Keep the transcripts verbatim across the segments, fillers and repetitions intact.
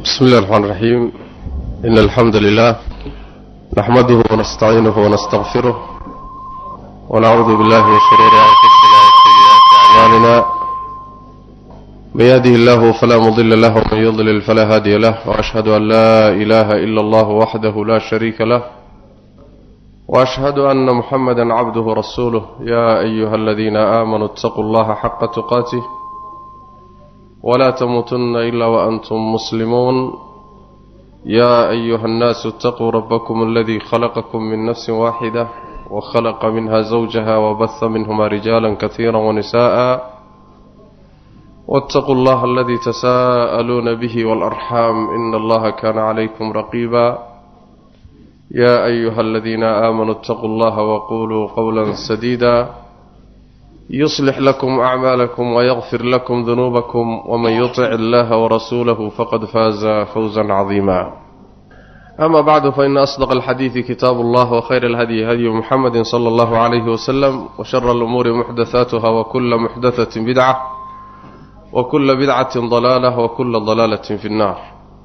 بسم الله الرحمن الرحيم. إن الحمد لله نحمده ونستعينه ونستغفره ونعوذ بالله من شرور أنفسنا وسيئات أعمالنا. من يهده الله فلا مضل له ومن يضلل فلا هادي له، وأشهد أن لا إله إلا الله وحده لا شريك له، وأشهد أن محمدا عبده ورسوله. يا أيها الذين آمنوا اتقوا الله حق تقاته ولا تموتن إلا وأنتم مسلمون. يا أيها الناس اتقوا ربكم الذي خلقكم من نفس واحدة وخلق منها زوجها وبث منهما رجالا كثيرا ونساء، واتقوا الله الذي تساءلون به والأرحام إن الله كان عليكم رقيبا. يا أيها الذين آمنوا اتقوا الله وقولوا قولا سديدا يصلح لكم أعمالكم ويغفر لكم ذنوبكم، ومن يطع الله ورسوله فقد فاز فوزا عظيما. أما بعد، فإن أصدق الحديث كتاب الله، وخير الهدي هدي محمد صلى الله عليه وسلم، وشر الأمور محدثاتها، وكل محدثة بدعة، وكل بدعة ضلالة، وكل ضلالة في النار.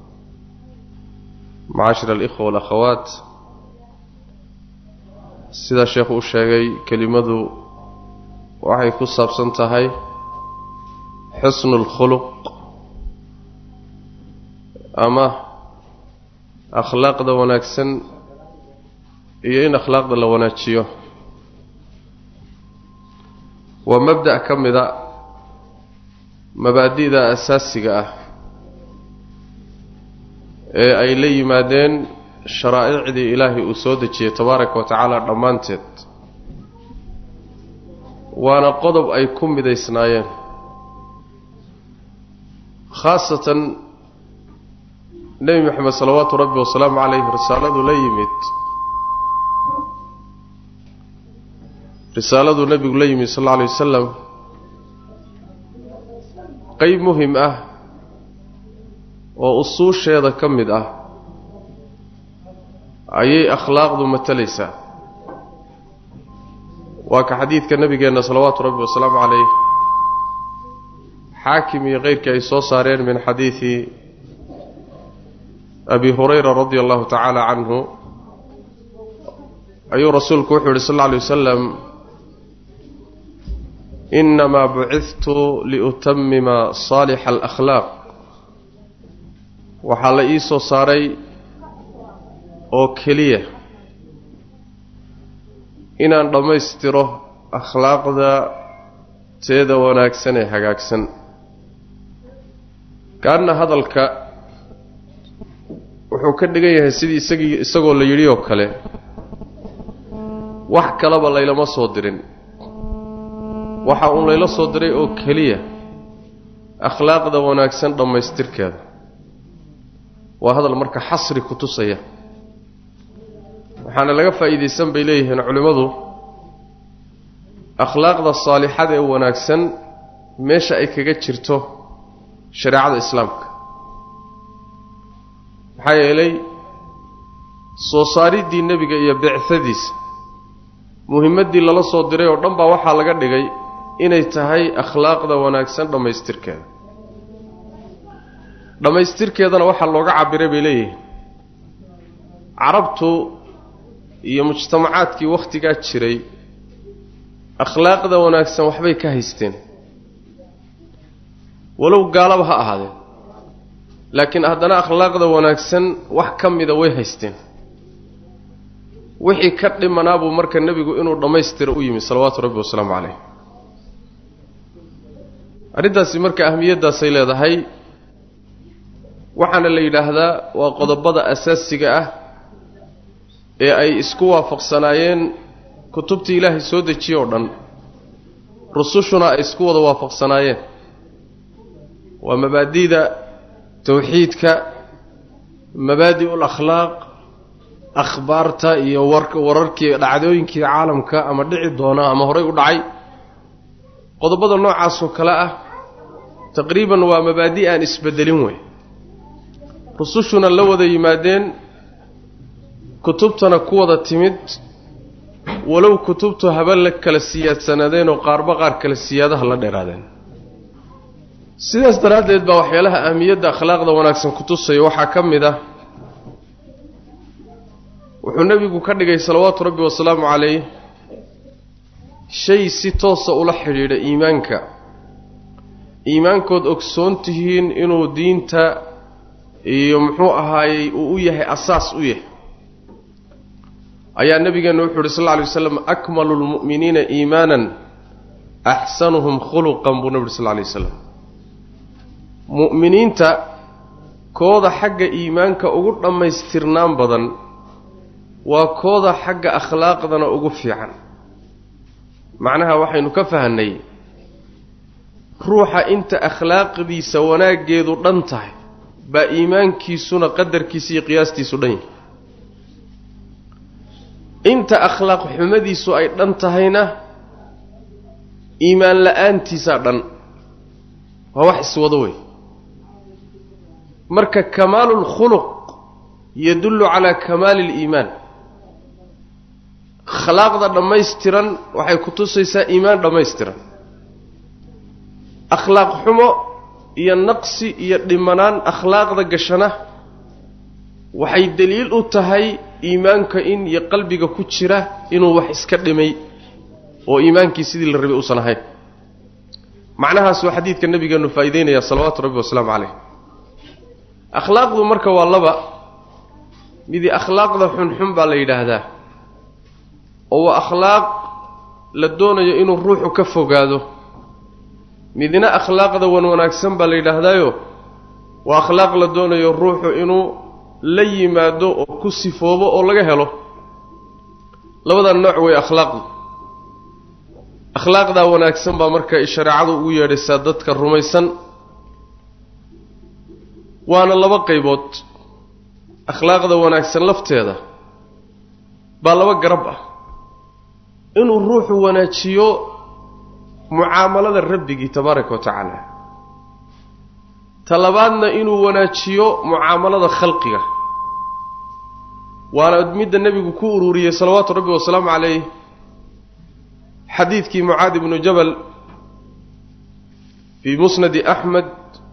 معاشر الإخوة والأخوات، سيدا الشيخ الشيخي كلمة waxay ku saabsan tahay xusnul khuluq ama akhlaaqda wanaagsan iyo in akhlaaqda la wanaajiyo. waa mabda' ka mida mabaadi'da asaasiga ah ee ay la yimaadeen sharaa'icdii ilaahay uu soo dejiyey tabaaraka wa tacaala dhammaanteed, waana qodob ay ku midaysnaayeen. khaasatan nebi moxamed salawaatu rabbi wasalaamu calayhi risaaladu la yimid risaaladuu nebigu la yimid sal alla alay wasalam qeyb muhim ah oo usuusheeda ka mid ah ayay akhlaaqdu matalaysaa. waa ka xadiidka nabigeenna salawaatu rabbi wasalaamu calayh xaakim iyo keyrkii ay soo saareen min xadiidi abi hurayra radia allahu tacaala canhu, ayuu rasuulku wuxuu yihi sal alla alay wasalam: inamaa bucidtu liutamima saalixa alakhlaaq. waxaa la ii soo saaray oo keliya inaan dhammaystiro akhlaaqda teeda wanaagsan ee hagaagsan. kaana hadalka wuxuu ka dhigan yahay sidii isagii isagoo la yidhi oo kale, wax kaleba laylama soo dirin, waxa uun layla soo diray oo keliya akhlaaqda wanaagsan dhammaystirkeeda. waa hadal marka xasri ku tusaya. waxaana laga faa'iidaysan bay leeyihiin culimmadu akhlaaqda saalixada ee wanaagsan meesha ay kaga jirto shareecada islaamka. maxaa yeelay soo saariddii nebiga iyo bicadiisa muhimmaddii lala soo diray oo dhan baa waxaa laga dhigay inay tahay akhlaaqda wanaagsan dhammaystirkeeda. dhammaystirkeedana waxaa looga cabiray bay leeyihiin carabtu iyo mujtamacaadkii wakhtigaa jiray akhlaaqda wanaagsan waxbay ka haysteen, walow gaalaba ha ahaadeen, laakiin haddana akhlaaqda wanaagsan wax ka mida way haysteen. wixii ka dhimanaa buu marka nebigu inuu dhammaystiro u yimi salawaatu rabbi wasalaamu calayh. arrintaasi marka ahmiyaddaasay leedahay. waxaana la yidhaahdaa waa qodobada asaasiga ah ee ay isku waafaqsanaayeen kutubtii ilaahay soo dejiye oo dhan, rusushuna ay isku wada waafaqsanaayeen. waa mabaadi'da tawxiidka, mabaadi'ul akhlaaq, akhbaarta iyo wararkii dhacdooyinkii caalamka ama dhici doona ama horay u dhacay. qodobada noocaasoo kale ah taqriiban waa mabaadi' aan isbedelin wey. rusushuna la wada yimaadeen, kutubtana ku wada timid, walow kutubtu haba la kala siyaadsanaadeen oo qaarba qaar kale siyaadaha la dheeraadeen. sidaas daraaddeed baa waxyaalaha ahmiyadda akhlaaqda wanaagsan ku tusaya waxaa ka mid ah wuxuu nebigu ka dhigay salawaatu rabbi wasalaamu calayh shay si toosa ula xidhiidha iimaanka iimaankood ogsoon tihiin inuu diinta iyo muxuu ahaayey uu u yahay asaas u yahay ayaa nabigeenu wuxuu yidhi sal alla alay wasalam akmalu lmu'miniina iimaanan axsanuhum khuluqan buu nabi yidhi sal alla alay wasalam mu'miniinta kooda xagga iimaanka ugu dhammaystirnaan badan waa kooda xagga akhlaaqdana ugu fiican macnaha waxaynu ka fahanay ruuxa inta akhlaaqdiisa wanaaggeedu dhan tahay baa iimaankiisuna qadarkiisa iyo qiyaastiisu dhan yahay inta akhlaaq xumadiisu ay dhan tahayna iimaan la-aantiisaa dhan waa wax iswado wey marka kamaalu lkhuluq yadullu calaa kamaali liimaan akhlaaqda dhammaystiran waxay ku tusaysaa iimaan dhammaystiran akhlaaq xumo iyo naqsi iyo dhimanaan akhlaaqda gashana waxay daliil u tahay iimaanka in iyo qalbiga ku jira inuu wax iska dhimay oo iimaankii sidii la rabay uusan ahayn macnahaas waa xadiidka nabigeenu faa'iideynaya salawaatu rabbi wasalaamu calayh akhlaaqdu marka waa laba midi akhlaaqda xunxun baa la yidhaahdaa oo waa akhlaaq la doonayo inuu ruuxu ka fogaado midna akhlaaqda wan wanaagsan baa la yidhaahdaayo waa akhlaaq la doonayo ruuxu inuu la yimaado oo ku sifoobo oo laga helo labadan nooc way akhlaaqdu akhlaaqdaa wanaagsan baa marka shareecadu ugu yeedhaysaa dadka rumaysan waana laba qaybood akhlaaqda wanaagsan lafteeda baa laba garab ah inuu ruuxu wanaajiyo mucaamalada rabbigii tabaaraka wa tacaala talabaadna inuu wanaajiyo mucaamalada khalqiga waana midda nebigu ku ururiyey salawaatu rabbi wasalaamu calayh xadiidkii mucaad ibnu jabal fii musnadi axmed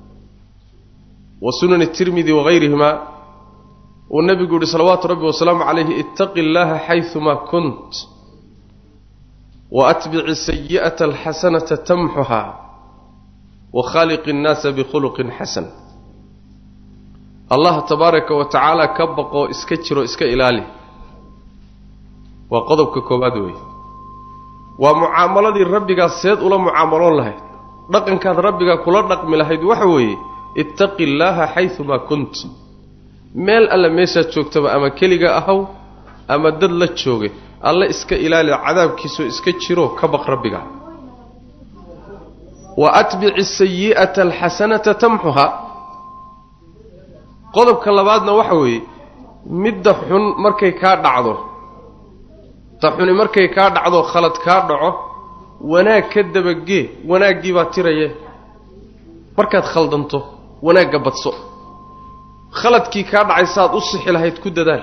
wa sunani tirmidi wagayrihima uu nebigu yihi salawaatu rabbi wasalaamu calayhi ittaqi allaha xayumaa kunt waatbici sayi'ata alxasanata tamxuhaa wakhaaliqi innaasa bikhuluqin xasan allah tabaaraka wa tacaala ka baqoo iska jiro iska ilaali waa qodobka koowaad weeye waa mucaamaladii rabbigaas seed ula mucaamaloon lahayd dhaqankaad rabbigaa kula dhaqmi lahayd waxa weeye ittaqi illaaha xayumaa kunt meel alle meeshaad joogtaba ama keliga ahaw ama dad la jooge alle iska ilaali cadaabkiisoo iska jiro ka baq rabbiga wa atbici sayi'ata alxasanata tamxuhaa qodobka labaadna waxa weeye midda xun markay kaa dhacdo ta xuni markay kaa dhacdo khalad kaa dhaco wanaag ka dabagee wanaaggii baa tiraye markaad khaldanto wanaagga badso khaladkii kaa dhacay saaad u sixi lahayd ku dadaal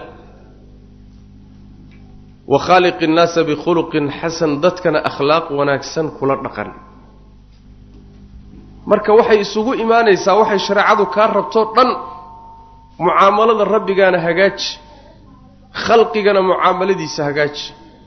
wa khaaliqi innaasa bikhuluqin xasan dadkana akhlaaq wanaagsan kula dhaqan marka waxay isugu imaanaysaa waxay shareecadu kaa rabto dhan mucaamalada rabbigaana hagaaji khalqigana mucaamaladiisa hagaaji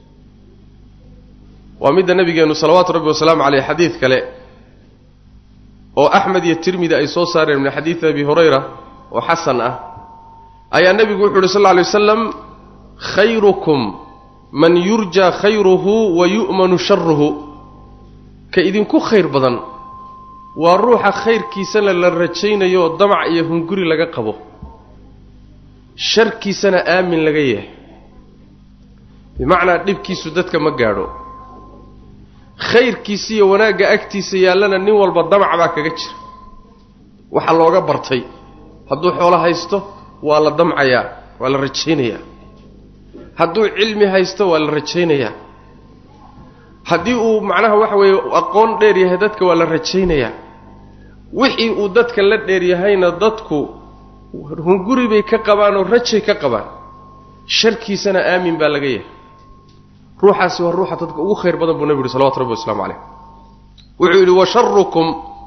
waa midda nabigeenu salawaatu rabbi wasalaamu caleyh xadiid kale oo axmed iyo tirmidi ay soo saareen min xadiidi abi hurayra oo xasan ah ayaa nebigu wuxu uhi sal lla alay wasalam khayrukum man yurjaa khayruhu wa yu'manu sharuhu ka idinku khayr badan waa ruuxa khayrkiisana la rajaynayo oo damac iyo hunguri laga qabo sharkiisana aamin laga yahay bimacnaa dhibkiisu dadka ma gaadho khayrkiisa iyo wanaagga agtiisa yaallana nin walba damac baa kaga jira waxaa looga bartay hadduu xoolo haysto waa la damcayaa waa la rajaynayaa hadduu cilmi haysto waa la rajaynayaa haddii uu macnaha waxa weeye aqoon dheer yahay dadka waa la rajaynayaa wixii uu dadka la dheer yahayna dadku hunguri bay ka qabaan oo rajay ka qabaan sharkiisana aamin baa laga yahay ruuxaasi waa ruuxa dadka ugu khayr badan buu nabigu yidhi salawatu rabbi wasalaamu calayh wuxuu yidhi wa sharukum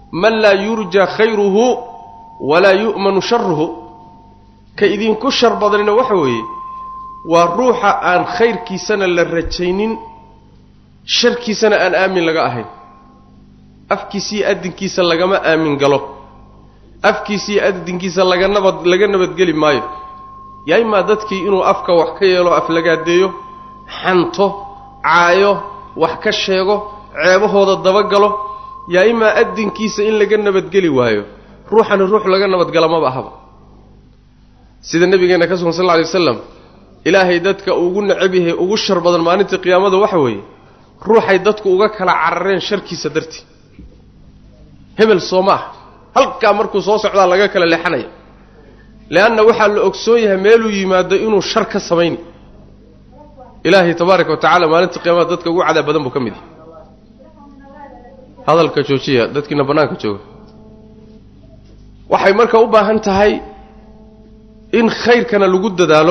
man laa yurjaa khayruhu walaa yu'manu sharuhu ka idinku shar badanina waxa weeye waa ruuxa aan khayrkiisana la rajaynin sharkiisana aan aamin laga ahayn afkiisa iyo adinkiisa lagama aamin galo afkiisa iyo adinkiisa laga nabad laga nabadgeli maayo yayma dadkii inuu afka wax ka yeelo af lagaadeeyo xanto caayo wax ka sheego ceebahooda daba galo yayma adinkiisa in laga nabadgeli waayo ruuxan ruux laga nabadgala ma bahaba sida nabigeena ka sugan sallallahu alayhi wasallam ilaahay dadka ugu nacab yahay ugu shar badan maalinta qiyaamada waxa weeye ruuxay dadku uga kala carareen sharkiisa dartii hebel Soomaa halka markuu soo socdaa laga kala leexanaya laana waxa la ogsoon yahay meeluu yimaado inuu shar ka sameeyay ilaahay tabaaraka wa tacaala maalinta qiyaamada dadka ugu cadaab badan buu kamid yahay hadalka joojiya dadkina banaanka jooga waxay marka u baahan tahay in khayrkana lagu dadaalo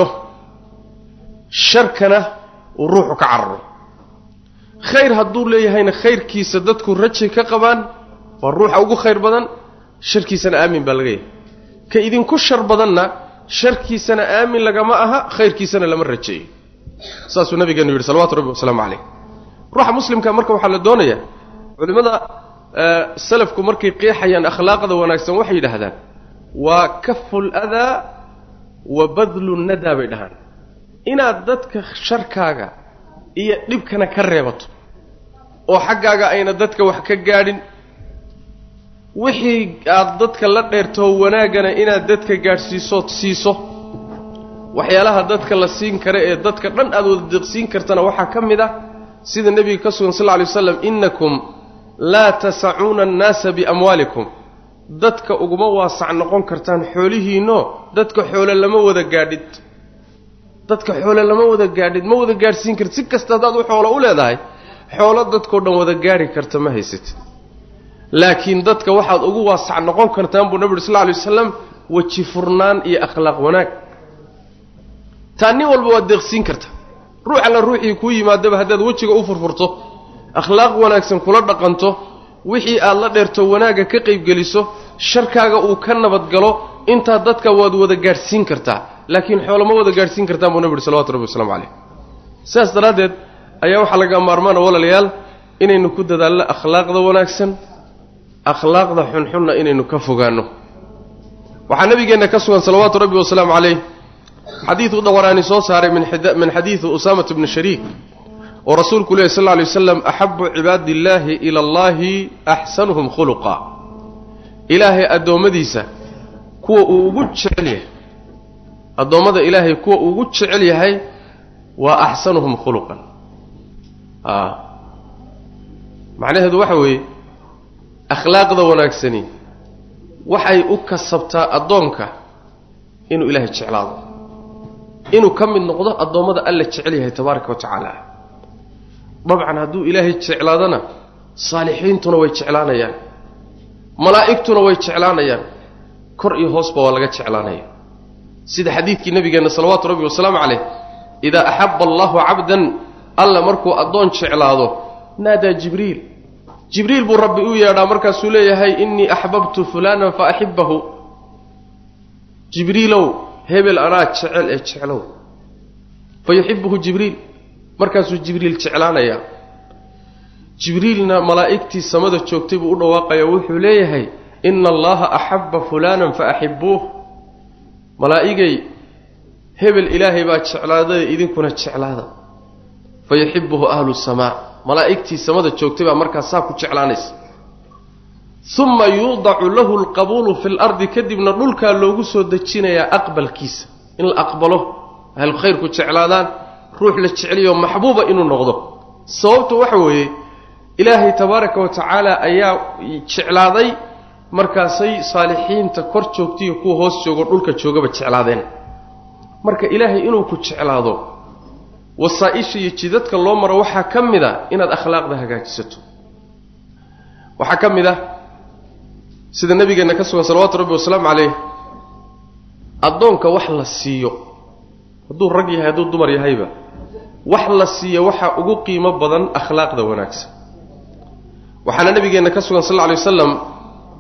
sharkana uu ruuxu ka cararo khayr hadduu leeyahayna khayrkiisa dadku rajay ka qabaan waa ruuxa ugu khayr badan sharkiisana aamin baa laga yahay ka idinku shar badanna sharkiisana aamin lagama aha khayrkiisana lama rajeeyo saasuu nabigeenu yidhi salawaatu rabbi wasalaamu calayh ruuxa muslimka marka waxaa la doonayaa culimada salafku markay qeexayaan akhlaaqda wanaagsan waxay yidhaahdaan waa kaful adaa wa badlu nadaa bay dhahaan inaad dadka sharkaaga iyo dhibkana ka reebato oo xaggaaga ayna dadka wax ka gaadhin wixii aad dadka la dheerto wanaagana inaad dadka gaadhsiiso siiso waxyaalaha dadka la siin kara ee dadka dhan aad wada deeqsiin kartana waxaa ka mid ah sida nabiga ka sugan sallallahu alayhi wasallam innakum laa tas'uuna an-naasa biamwaalikum dadka uguma waasac noqon kartaan xoolihiino dadka xoolo lama wada gaadhid dadka xoolo lama wada gaadhid ma wada gaadhsiin kartid si kasta aad u xoolo u leedahay xoolo dadkoo dhan wada gaari karta ma haysatid laakiin dadka waxaad ugu waasac noqon kartaan buu nabiga sallallahu alayhi wasallam waji furnaan iyo akhlaaq wanaag taani walba waa deeqsiin karta ruux alla ruuxii ku yimaadaba hadaad wajiga u furfurto akhlaaq wanaagsan kula dhaqanto wixii aad la dheerto wanaaga ka qayb geliso sharkaaga uu ka nabad galo inta dadka waad wada gaarsiin kartaa laakiin xoolo ma wada gaarsiin kartaan buu nabiga sallallahu alayhi wasallam calayh saas daraadeed ayaa waxa laga maarmaan walaalayaal inaynu ku dadaalno akhlaaqda wanaagsan akhlaaqda xunxunna inaynu ka fogaano waxa nabigeena ka sugan salawaatu rabbi wasallam calayh xadiisu dawaraani soo saaray min min xadiisu usama ibn shariik oo rasuulku sallallahu alayhi wasallam ahabbu ibadillahi ila allahi ahsanuhum khuluqa ilaahi adoomadiisa kuwa uu ugu jecel yahay adoomada ilaahi kuwa uu ugu jecel yahay waa ahsanuhum khuluqan ah macnaheedu waxa weeye akhlaaqda wanaagsani waxay u kasabtaa adoonka inuu ilaahi jeclaado inuu kamid noqdo adoomada alla jecel yahay tabaaraka wa tacaala dabcan hadduu ilaahay jeclaadana saalixiintuna way jeclaanayaan malaa'igtuna way jeclaanayaan kor iyo hoosba waa laga jeclaanaya sida xadiidkii nabigeena salawaatu rabbi wasalaamu calayh idaa ahabba allahu cabdan alla markuu adoon jeclaado naadaa jibriil jibriil buu rabbi u yeedhaa markaasuu leeyahay innii axbabtu fulanan fa axibbahu jibriilow hebel anaa jecel ee jeclow fa yuxibbuhu jibriil markaasuu jibriil jeclaanayaa jibriilna malaa'igtii samada joogtay buu u dhawaaqayaa wuxuu leeyahay inna allaha ahabba fulanan fa axibbuuh malaa'igay hebel ilaahay baa jeclaaday idinkuna jeclaada fa yuxibbuhu ahlu samaa malaa'igtii samada joogtay baa markaas saa ku jeclaanaysa thumma yuudacu lahu alqabuulu fi lardi kadibna dhulkaa loogu soo dejinayaa aqbalkiisa in la aqbalo ahlu khayrku jeclaadaan ruux la jeceliyo maxbuuba inuu noqdo sababtu waxa weeye ilaahay tabaaraka wa tacaala ayaa jeclaaday markaasay saalixiinta kor joogtiyo kuwa hoos joogo dhulka joogaba jeclaadeen marka ilaahay inuu ku jeclaado wasaa'isha iyo jidadka loo maro waxaa ka mid a inaad akhlaaqda hagaajisato waxaa ka mid ah sida nabigeena ka sugan salawaatu rabbi wasalaamu calayh addoonka wax la siiyo hadduu rag yahay hadduu dumar yahayba wax la siiyo waxaa ugu qiimo badan akhlaaqda wanaagsan waxaana nabigeena ka sugan sallallahu alayhi wasallam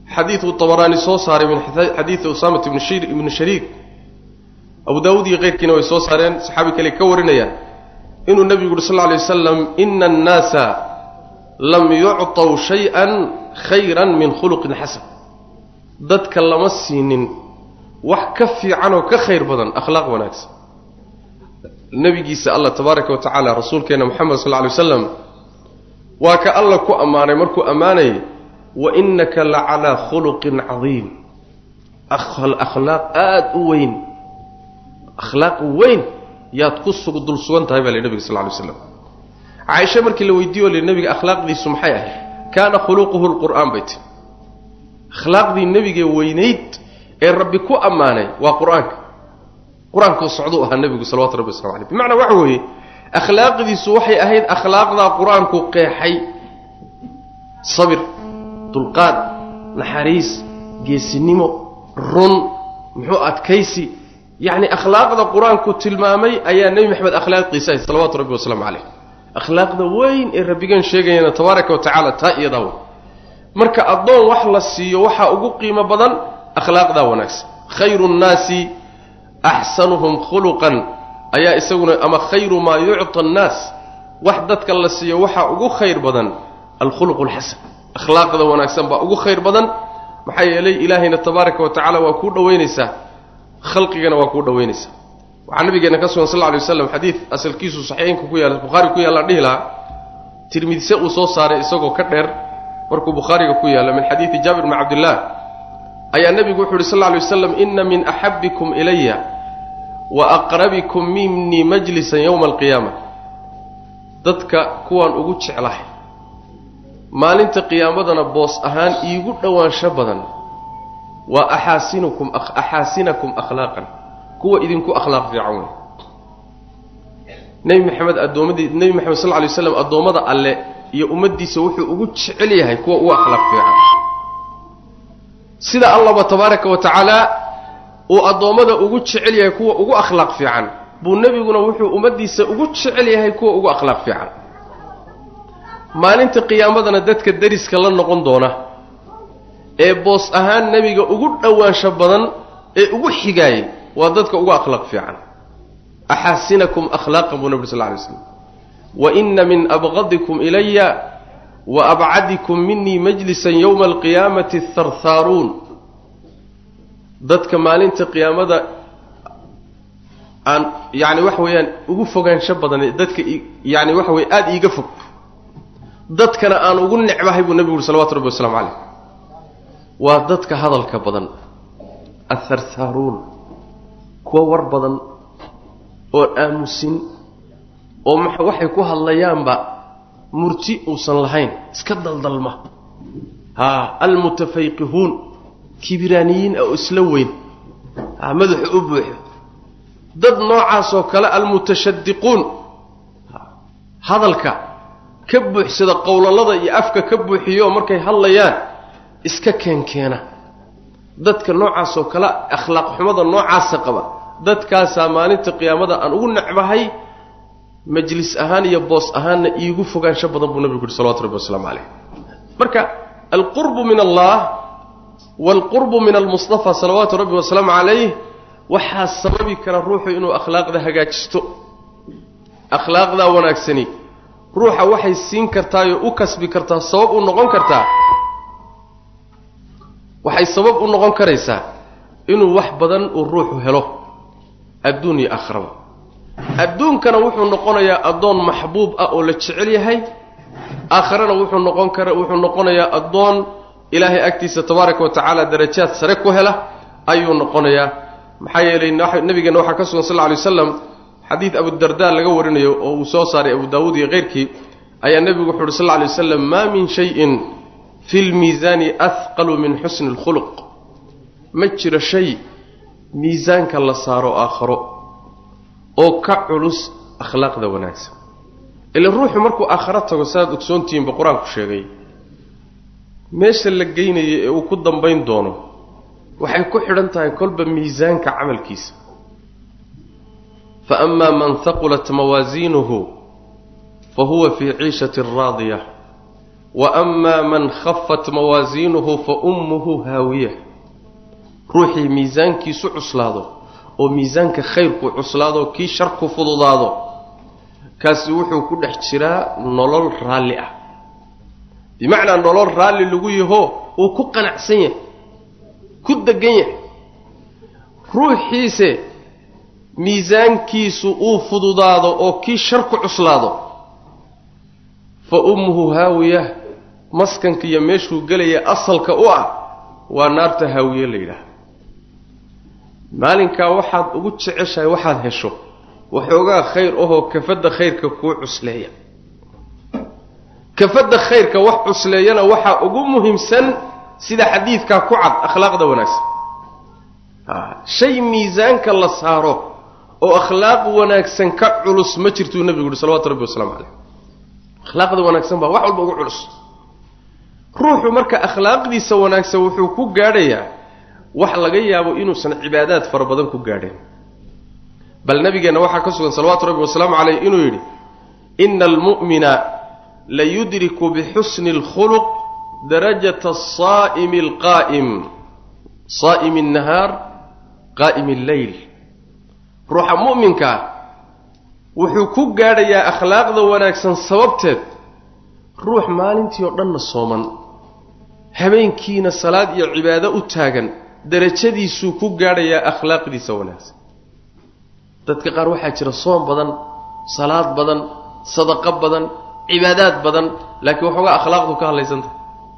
حديث الطبراني سو صار من حديث أسامة بن شير بن شريك أبو داود غير كنا سو صارين صحابي كلي كورنيا إنه النبي صلى الله عليه وسلم إن الناس لم يعطوا شيئا خيرا من خلق حسن ضد كلام السنين وحكفي عنه كخير بدن أخلاق وناس النبي جيس الله تبارك وتعالى رسول كنا محمد صلى الله عليه وسلم وكألله كو أمانة مركو أمانة وإنك لعلى خلق عظيم أخل أخلاق آد وين أخلاق وين يا تقص قدر سوان تهيبها للنبي صلى الله عليه وسلم عائشة مركي لو يديو للنبي أخلاق دي سمحيه كان خلقه القرآن بيت أخلاق دي النبي وينيت الرب كو أمانة وقرآنك قرآنك صعدوها النبي صلى الله عليه وسلم بمعنى وحوه أخلاق دي سوحي أهيد أخلاق دا قرآنك قيحي صبر دلقاد نحريس جيسينيمو رن محوءات كيسي يعني أخلاق دا قرآنك تلمامي أيها النبي محمد أخلاق قيساي صلوات ربي وسلم عليه أخلاق دا وين الربيقان شيئا تبارك وتعالى تائي داو مركا أضون وحلا السيو وحا أقو قيمة بدن أخلاق دا ونكس خير الناس أحسنهم خلقا أيا إسونا أما خير ما يعطى الناس وحدتك الله السيو وحا أقو خير بدن الخلق الحسن أخلاق دا ونكس أقو خير بدن محي إلي إلهنا تبارك وتعالى وكود وينسا خلقنا وكود وينسا وعن نبي كسوة صلى الله عليه وسلم حديث أسل كيسو صحيحين كوكويا البخاري كويا الله نهلا ترمذي سو سو صار اسقو كدير markuu bukhariga ku yaala min hadith jabir ibn abdullah ayaa nabigu wuxuu sallallahu alayhi wasallam inna min ahabbikum ilayya wa aqrabikum minni majlisan yawm alqiyamah dadka kuwan ugu jeclahay maalinta qiyaamadana boos ahaan iigu dhawaansho badan wa ahasinukum akh ahasinakum akhlaqan kuwa idinku akhlaaq fiican nabi maxamed adoomadii nabi maxamed sallallahu alayhi wasallam adoomada alle iyo ummadiisa wuxuu ugu jecel yahay kuwa uu akhlaaq fiican sida Allah tabaaraka wa taala oo adoomada ugu jecel yahay kuwa ugu akhlaaq fiican buu nabiguna wuxuu ummadiisa ugu jecel yahay kuwa ugu akhlaaq fiican maalinta qiyaamadana dadka dariska la noqon doona ee boos ahaan nabiga ugu dhawaansho badan ee ugu xigay waa dadka ugu akhlaaq fiican ahasinakum akhlaqan bu nabi sallallahu alayhi wasallam وإن من أبغضكم إلي وأبعدكم مني مجلسا يوم القيامة الثرثارون ضدك مالين قيامة أن يعني وحويان أقفوا عن شبضا ضدك يعني وحوي آد يقفوا ضدك أنا أن أقول نعمة هيب النبي صلى الله عليه وسلم عليه وضدك هذا الكبضا الثرثارون كوا وربضا وآمسين oo waxay ku hadlayaanba murti uusan lahayn iska daldalma ha almutafayqihun kibiraniin oo isla weyn ha madax u buuxo dad noocaas oo kale almutashaddiqun hadalka ka buuxsada qowlalada iyo afka ka buuxiyo markay hadlayaan iska keenkeena dadka noocaas oo kale akhlaaq xumada noocaas qaba dadkaas maalinta qiyaamada aan ugu nacbahay majlis ahaan iyo boos ahaan iigu fogaansho badan buu nabigu sallallahu alayhi wasallam alayhi marka alqurbu min Allah walqurbu min almustafa sallallahu alayhi wasallam alayhi waxa sababi kara ruuxu inuu akhlaaqda hagaajisto akhlaaqda wanaagsani ruuxa waxay siin kartaa iyo u kasbi kartaa sabab u noqon kartaa waxay sabab u noqon karaysaa inuu wax badan uu ruuxu helo adduun iyo aakhiraba adduunkana wuxuu noqonayaa adoon maxbuub ah oo la jecel yahay aakhirana wuxuu noqon karaa wuxuu noqonayaa adoon ilaahay agtiisa tabaaraka wa tacaala darajaad sare ku hela ayuu noqonayaa maxaa yeelay nabigeena waxa ka sugan sallallahu alayhi wasallam xadiid abu darda laga warinayo oo uu soo saaray abu daawud iyo qeyrkii ayaa nabigu wuxuu sallallahu alayhi wasallam ma min shay'in fil mizan athqalu min husn al khuluq ma jira shay miisaanka la saaro aakhiro oo ka culus akhlaaqda wanaagsan ila ruuxu markuu aakhira tago saad ogsoontiin ba quraanku sheegay meesha la geeynayo ee uu ku dambayn doono waxay ku xidhan tahay kolba miisaanka amalkiisa fa amma man thaqulat mawazinuhu fa huwa fi 'ishati radiyah وأما من خفت موازينه فأمه هاوية روحي ميزانك سو عسلاده وميزانك خيرك عسلاده كي شرك فضلاده كاسي وحو كدخ جرا نولل رالي اه بمعنى نولل رالي لغو يهو او ku qanacsan yahay ku dagan yahay ruuxiisa miisaankiisu uu fududaado oo kii sharku cuslaado fa ummuhu haawiya maskanka iyo meeshuu galaya asalka u ah waa naarta haawiye leeyahay maalinka waxaad ugu jeceshahay waxaad hesho waxoogaa khayr oo kafada khayrka ku cusleeya kafada khayrka wax cusleeyana waxa ugu muhiimsan sida xadiidka ku cad akhlaaqda wanaagsan ah shay miisaanka la saaro oo akhlaaq wanaagsan ka culus ma jirto nabiga sallallahu alayhi wasallam akhlaaqda wanaagsan baa wax walba ugu culus ruuxu marka akhlaaqdiisa wanaagsan wuxuu ku gaadhayaa wax laga yaabo inuu san cibaadaad far badan ku gaadheen bal nabigeena waxa ka sugan sallallahu alayhi wasallam alayhi inuu yiri innal mu'mina la yudriku bi husni al-khuluq darajata as-sa'im al-qa'im sa'im an-nahar qa'im al-layl ruuxa mu'minka wuxuu ku gaadhayaa akhlaaqda wanaagsan sababteed ruux maalintii oo dhan sooman habeenkiina salaad iyo cibaado u taagan darajadiisu ku gaadhayaa akhlaaqdiisa wanaagsan dadka qaar waxa jira soom badan salaad badan sadaqa badan cibaadaad badan laakiin waxa akhlaaqdu ka hadlaysanta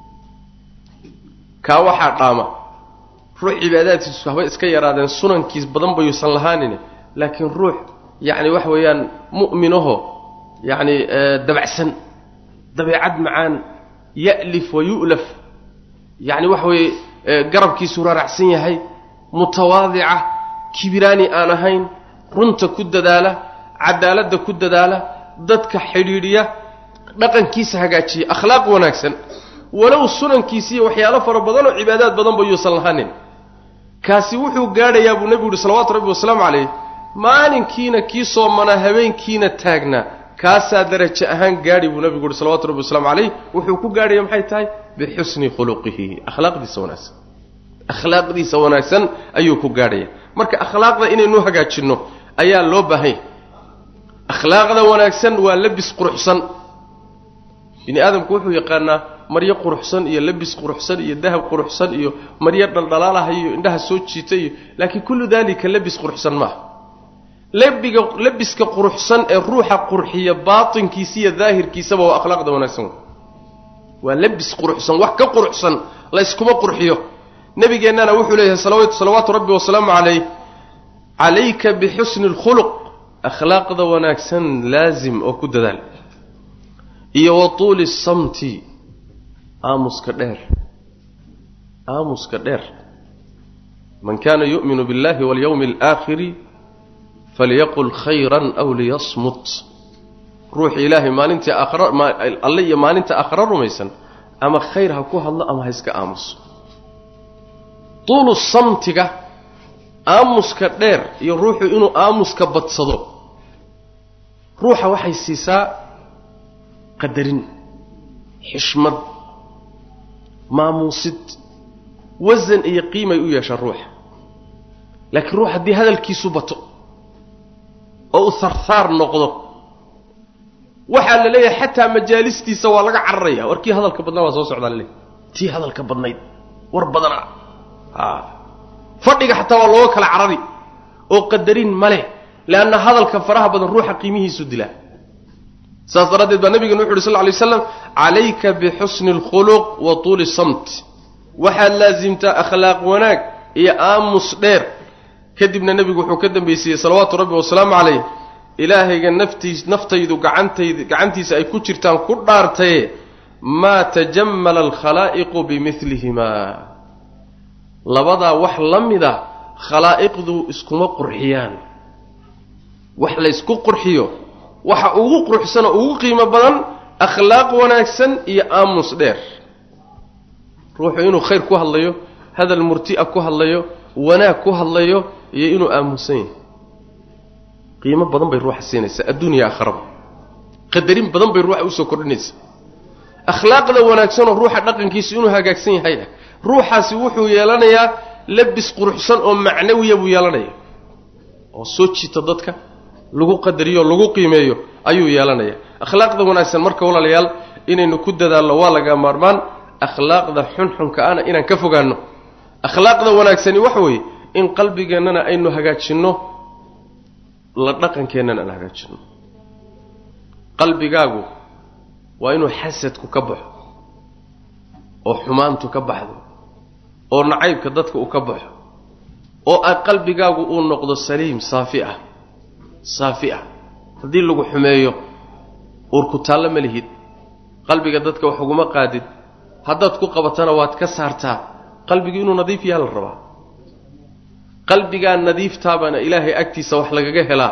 ka waxa dhaama ruux cibaadaadkiisu haba iska yaraadeen sunankiis badan bayuusan lahaanin laakiin ruux يعني wax weeyaan mu'minaho يعني dabacsan dabeecad macaan ya'lif wa yu'laf يعني wax way garabkiisu raaracsan yahay mutawaadica kibirani aan ahayn runta ku dadaala cadaalada ku dadaala dadka xiriiriya dhaqankiisa hagaajiya akhlaaq wanaagsan walow sunankiisa iyo waxyaalo fara badan oo cibaadaad badan bayuusan lahaanin kaasi wuxuu gaadhayaa buu nabigu sallallahu alayhi wasallam alayhi maalinkiina kii soomana habeenkiina taagna kaasa darajo ahaan gaari buu nabigu sallallahu alayhi wasallam alayhi wuxuu ku gaadhay maxay tahay bi husni khuluqihi akhlaaqdiisa wanaagsan akhlaaqdiisa wanaagsan ayuu ku gaadhay marka akhlaaqda inaynu hagaajino ayaa loo baahay akhlaaqda wanaagsan waa labis quruxsan bini aadamku wuxuu yaqaanaa maryo quruxsan iyo labis quruxsan iyo dahab quruxsan iyo maryo dhaldhalaalaha iyo indhaha soo jiitay laakiin kullu dalika labis quruxsan ma labiga labiska quruxsan ee ruuxa qurxiya baatinkiisa iyo daahirkiisaba waa akhlaaqda wanaagsan waa labis quruxsan wax ka quruxsan la iskuma qurxiyo nabigeennana wuxuu leeyahay salawaatu salawaatu rabbi wa salaamu alayhi alayka bi husni al-khuluq akhlaaqda wanaagsan laazim oo ku dadaal iyo watuul as-samti aamuska dheer aamuska dheer man kana yu'minu billahi wal yawmil aakhir فليقل خيرا أو ليصمت روح إلهي ما أنت أخرر ما الله ما أنت أخرر ميسن أما خيرها كوه الله أما هيسك آمس طول الصمت جا آمس كدير يروح إنه آمس كبتصدق روح وحي سيساء قدرين حشمد ماموسد وزن أي قيمة يويش الروح لكن روح دي هذا الكيسو بطو oo sarsaar noqdo waxa la leeyahay xataa majaalistiisa waa laga cararaya warkii hadalka badnaa waa soo socdaa leeyahay tii hadalka badnayd war badana ha fadhiga xataa waa loo kala carari oo qadarin male laana hadalka faraha badan ruuxa qiimihiisu dila saasaradeed baa nabiga nuux sallallahu alayhi wasallam alayka bi husni al-khuluq wa tul as-samt waxa laazimta akhlaaq wanaag iyo aamus dheer kadibna nabigu wuxuu ka dambeeyay salawaatu rabbi wa salaamu alayhi ilaahayga naftiis naftaydu gacantayda gacantiisa ay ku jirtaan ku dhaartay ma tajammala al-khalaa'iq bimithlihima labada wax lamida khalaa'iqdu iskuma qurxiyaan wax la isku qurxiyo waxa ugu qurxsan oo ugu qiimo badan akhlaaq wanaagsan iyo aamus dheer ruuxu inuu khayr ku hadlayo hadal murti'a ku hadlayo wanaag ku hadlayo iyo inuu aamusan yahay qiimo badan bay ruuxa siinaysaa adduunyo aakhirada qadarin badan bay ruuxa u soo kordhinaysaa akhlaaqda wanaagsan oo ruuxa dhaqankiisa inuu hagaagsan yahay ruuxaasi wuxuu yeelanayaa labis quruxsan oo macnawiya buu yeelanayaa oo soo jiita dadka lagu qadariyo lagu qiimeeyo ayuu yeelanayaa akhlaaqda wanaagsan marka walaalayaal inaynu ku dadaalno waa laga maarmaan akhlaaqda xunxunka ana inaan ka fogaano akhlaaqda wanaagsani wax weeye in qalbigeennana aynu hagaajinno la dhaqankeennana aan hagaajinno qalbigaagu waa inuu xasadku ka baxo oo xumaantu ka baxdo oo nacaybka dadka uu ka baxo oo ay qalbigaagu uu noqdo saliim saafi ah saafi ah haddii lagu xumeeyo urku taalla ma lihid qalbiga dadka wax uguma qaadid haddaad ku qabatana waad ka saartaa qalbigu inuu nadiif yahay la rabaa qalbigaa nadiiftaabana ilaahay agtiisa wax lagaga helaa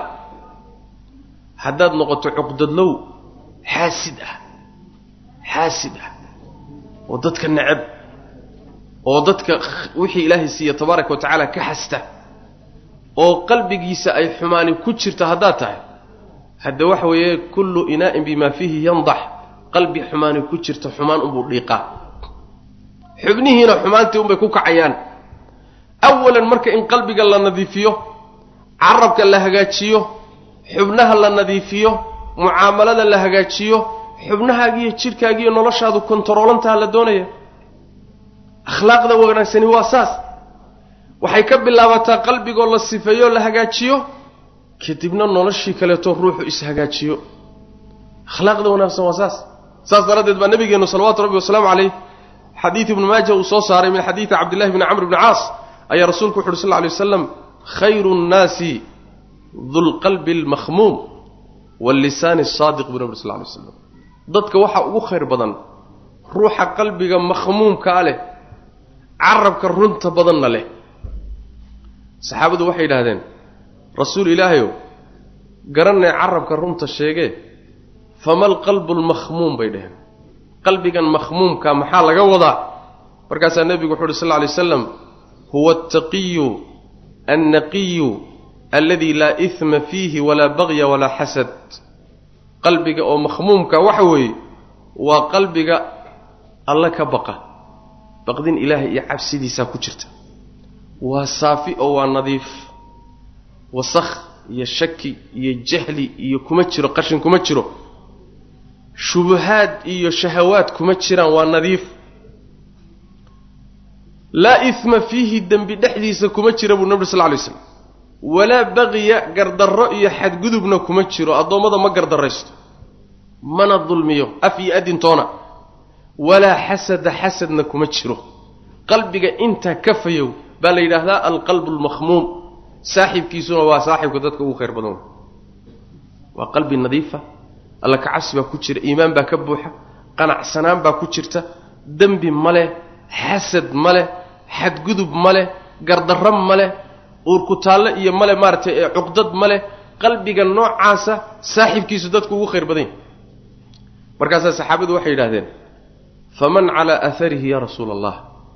haddaad noqoto cuqdadlow xaasid ah xaasid ah oo dadka necab oo dadka wixii ilaahay siiya tabaaraka wa tacaala ka xasta oo qalbigiisa ay xumaani ku jirto haddaad tahay hadda waxa weeye kullu inaa'in bima fiihi yandax qalbi xumaani ku jirto xumaan unbuu dhiiqaa xubnihiina xumaantii unbay ku kacayaan awalan marka in qalbiga la nadiifiyo carabka la hagaajiyo xubnaha la nadiifiyo mucaamalada la hagaajiyo xubnahaaga iyo jidhkaaga iyo noloshaadu kontaroolantaha la doonaya akhlaaqda wanaagsani waa saas waxay ka bilaabataa qalbigoo la sifeeyo la hagaajiyo kadibna noloshii kaleeto ruuxu ishagaajiyo akhlaaqda wanaagsan waa saas saas daradeed baa nabigeenu salawaatu rabbi wasalaamu calayh xadiid ibnu maaja uu soo saaray min xadiidi cabdillahi bni camr bni caas ayaa rasuulku wuxu uhi sal lla alay wasalam khayru nnaasi dulqalbi almakhmuum wallisaani asaadiq buu nabi sal lla alay waslam dadka waxaa ugu khayr badan ruuxa qalbiga makhmuumkaa leh carabka runta badanna leh saxaabadu waxay yidhaahdeen rasuul ilaahayow garanay carabka runta sheegee fama alqalbu almakhmuum bay dheheen qalbigan makhmuumka maxaa laga wadaa markaasaa nebigu wuxu uhi sal lla alay wasalam huwa altaqiyu annaqiyu alladii laa ihma fiihi walaa bagya walaa xasad qalbiga oo makhmuumka waxa weeye waa qalbiga alla ka baqa baqdin ilaahay iyo cabsidiisaa ku jirta waa saafi oo waa nadiif wasakh iyo shaki iyo jahli iyo kuma jiro qashin kuma jiro shubuhaad iyo shahawaad kuma jiraan waa nadiif laa ihma fiihi dembi dhexdiisa kuma jira buu nabi sal lla alay slam walaa bagya gardarro iyo xadgudubna kuma jiro addoommada ma gardarraysto mana dulmiyo af iyo adintoona walaa xasada xasadna kuma jiro qalbiga intaa kafayow baa la yidhaahdaa alqalbu almakhmuum saaxibkiisuna waa saaxibka dadka ugu khayr badan waa qalbi nadiifa alla ka cabsi baa ku jira iimaan baa ka buuxa qanacsanaan baa ku jirta dembi ma leh xasad ma leh xadgudub ma leh gardarro ma leh uurkutaalle iyo male maaragtay ee cuqdad ma leh qalbiga noocaasa saaxibkiisu dadku ugu khayr badan yahay markaasaa saxaabadu waxay yidhahdeen faman calaa aaharihi ya rasuula allah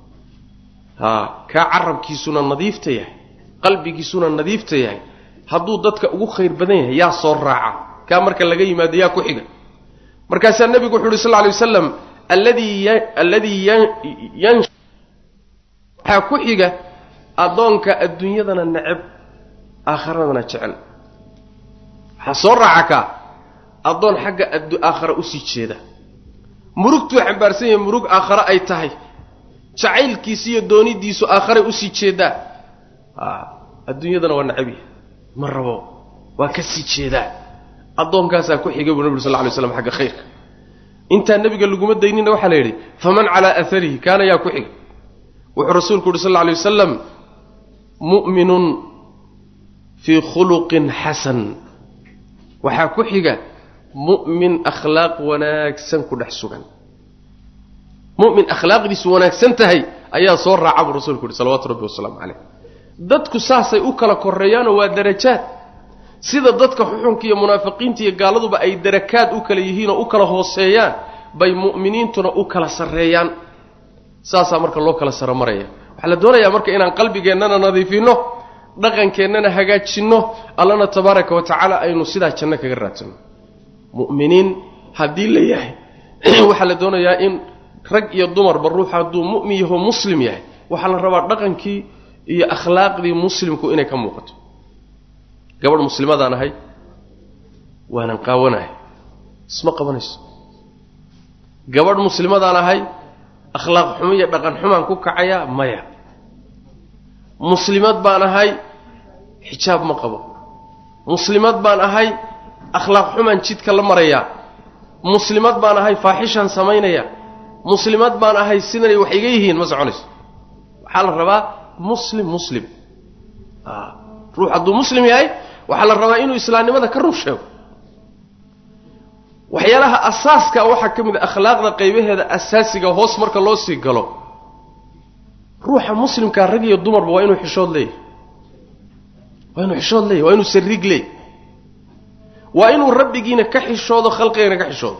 haa kaa carabkiisuna nadiifta yahay qalbigiisuna nadiifta yahay hadduu dadka ugu khayr badan yahay yaa soo raaca kaa marka laga yimaado yaa ku xiga markaasaa nebigu wuxu uhi sal lla alay wasalam alladii alladii yan waxaa ku xiga addoonka adduunyadana neceb aakhiradana jecel waxaa soo raaca kaa addoon xagga aakhara usii jeeda murugtuu xambaarsan yahay murug aakhare ay tahay jacaylkiisi iyo doonidiisu aakharay usii jeedaa adduunyadana waa necab yahay ma rabo waa ka sii jeedaa addoonkaasaa ku xigay buu nabi sal lla alay slam xagga khayrka intaa nebiga laguma daynina waxaa la yidhi faman calaa aaharihi kaana yaa ku xiga wuxuu rasuulku uhi sal lla alay wasalam mu'minun fii khuluqin xasan waxaa ku xiga mu'min akhlaaq wanaagsan ku dhex sugan mu'min akhlaaqdiisu wanaagsan tahay ayaa soo raaca buu rasuulku uhi salawaatu rabbi wasalaamu caleyh dadku saasay u kala korreeyaanoo waa darajaad sida dadka xuxunka iyo munaafiqiinta iyo gaaladuba ay darakaad u kala yihiinoo u kala hooseeyaan bay mu'miniintuna u kala sarreeyaan saasaa marka loo kala saro maraya waxaa la doonayaa marka inaan qalbigeennana nadiifinno dhaqankeennana hagaajinno allana tabaaraka wa tacaala aynu sidaa janno kaga raadsanno mu'miniin haddii la yahay waxa la doonayaa in rag iyo dumar ba ruux hadduu mu'min yahay muslim yahay waxa la rabaa dhaqankii iyo akhlaaqdii muslimku inay ka muuqato gabadh muslimadaan ahay waanan qaawanahay isma qabanayso gabadh muslimadaan ahay akhlaaq xumo iyo dhaqan xumaan ku kacaya maya muslimad baan ahay xijaab ma qabo muslimad baan ahay akhlaaq xumaan jidka la maraya muslimad baan ahay faaxishan sameynaya muslimad baan ahay sidanay wax iga yihiin ma soconayso waxa la rabaa muslim muslim ah ruux hadduu muslim yahay waxa la rabaa inuu islaamnimada ka ruf sheego waxyaalaha asaaska waxa kamid ah akhlaaqda qaybaheeda asaasiga hoos marka loo sii galo ruuxa muslimka rag iyo dumarba waa inuu xishood leeyahay waa inuu xishood leeyahay waa inuu sirrig leeyahay waa inuu rabbigiina ka xishoodo khalqigiina ka xishoodo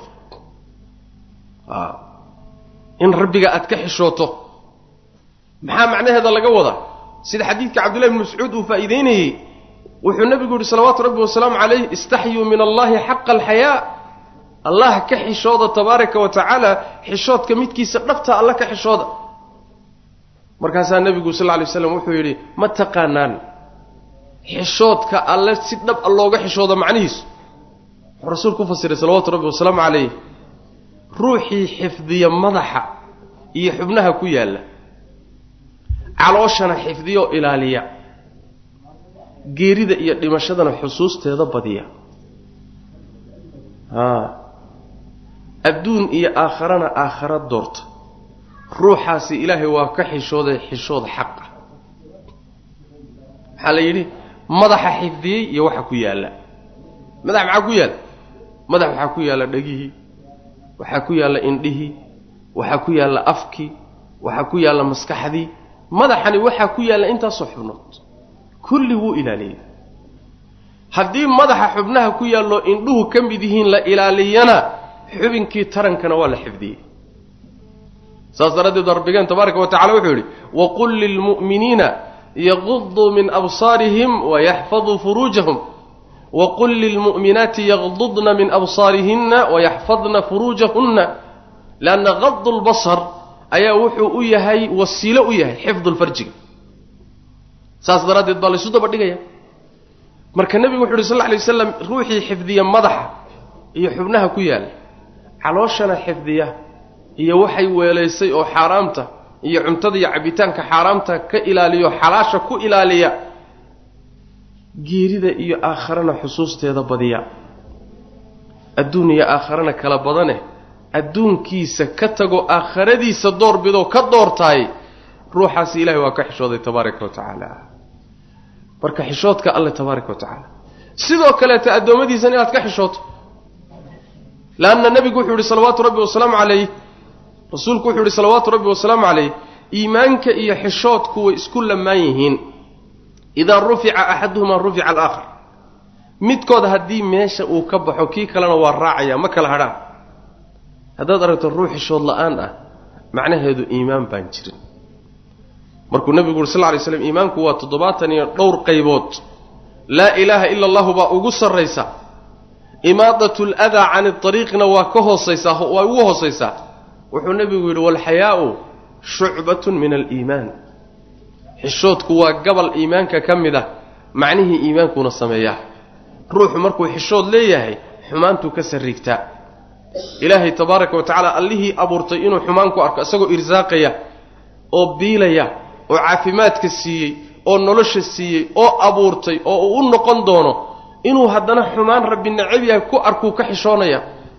ah in rabbiga aad ka xishooto maxaa macnaheeda laga wadaa sida xadiidka Abdullah ibn Mas'ud uu faa'iideynayay wuxuu nabigu yiri salawaatu rabbi wa salaamu alayhi istahyu min allahi haqqa alhaya allah ka xishooda tabaaraka wa ta'ala xishoodka midkiisa dhabta allah ka xishooda markaas nabigu sallallahu alayhi wasallam wuxuu yiri ma taqaanaan xishoodka allah si dhab looga xishooda macnihiisu rasuulku fasiray salawaatu rabbi wa salaamu alayhi ruuxi xifdiya madaxa iyo xubnaha ku yaala calooshana xifdiyo ilaaliya geerida iyo dhimashadana xusuusteeda badiya ha adduun iyo aakhirana aakhira doorta ruuxaasi ilaahay waa ka xishooday xishood xaq ah waxa la yiri madaxa xifdiyay iyo waxa ku yaala madax waxa ku yaala madax waxa ku yaala dhagihi waxa ku yaala indhihi waxa ku yaala afki waxa ku yaala maskaxdii madaxani waxa ku yaala inta suxubnood kulli wuu ilaaliyay hadii madaxa xubnaha ku yaalo indhuhu kamid yihiin la ilaaliyana xubinkii tarankana waa la xifdiyay saasarada darbigan tabaaraka wa ta'ala wuxuu yiri wa qul lil mu'minina yaghuddu min absarihim wa yahfazu furujahum wa qul lil mu'minati yaghuddna min absarihinna wa yahfazna furujahunna لأن غض البصر ayaa wuxuu u yahay wasiilo u yahay xifdul farjiga saas daradeed baa la isu daba dhigaya marka nabigu wuxuu sallallahu alayhi wasallam ruuxii xifdiya madaxa iyo xubnaha ku yaal calooshana xifdiya iyo waxay weeleysay oo xaraamta iyo cuntada iyo cabitaanka xaraamta ka ilaaliyo xalaasha ku ilaaliya geerida iyo aakhirana xusuusteeda badiya adduuniya aakhirana kala badane adduunkiisa ka tago aakhiradiisa doorbido ka doortay ruuxaas ilaahay waa ka xishooday tabaaraka wa taala marka xishoodka Allah tabaaraka wa taala sidoo kale ta adoomadiisa inaad ka xishooto laana nabigu wuxuu yiri salawaatu rabbi wa salaamu alayhi rasuulku wuxuu yiri salawaatu rabbi wa salaamu alayhi iimaanka iyo xishoodku way isku lamaan yihiin idaa rufi'a ahaduhuma rufi'a al-aakhar midkood hadii meesha uu ka baxo kii kalena waa raacaya ma kala hadhaan hadaad aragto ruux xishood la'aan ah macnaheedu iimaan baan jirin markuu nabigu sallallahu alayhi wasallam iimaanku waa toddobaatan iyo dhowr qaybood la ilaaha illa allah ba ugu sarreysa imaadatul adha an at-tariiqna waa ka hooseysa waa ugu hooseysa wuxuu nabigu yiri wal hayaa'u shu'batun min al-iimaan xishoodku waa gabal iimaanka kamida macnihi iimaankuna sameeyaa ruux markuu xishood leeyahay xumaantu ka sarriigta ilaahay tabaaraka wa taala allihi abuurtay inuu xumaan ku arko asagoo irsaaqaya oo biilaya oo caafimaadka siiyay oo nolosha siiyay oo abuurtay oo uu noqon doono inuu haddana xumaan rabbi nacib yahay ku arku ka xishoonaya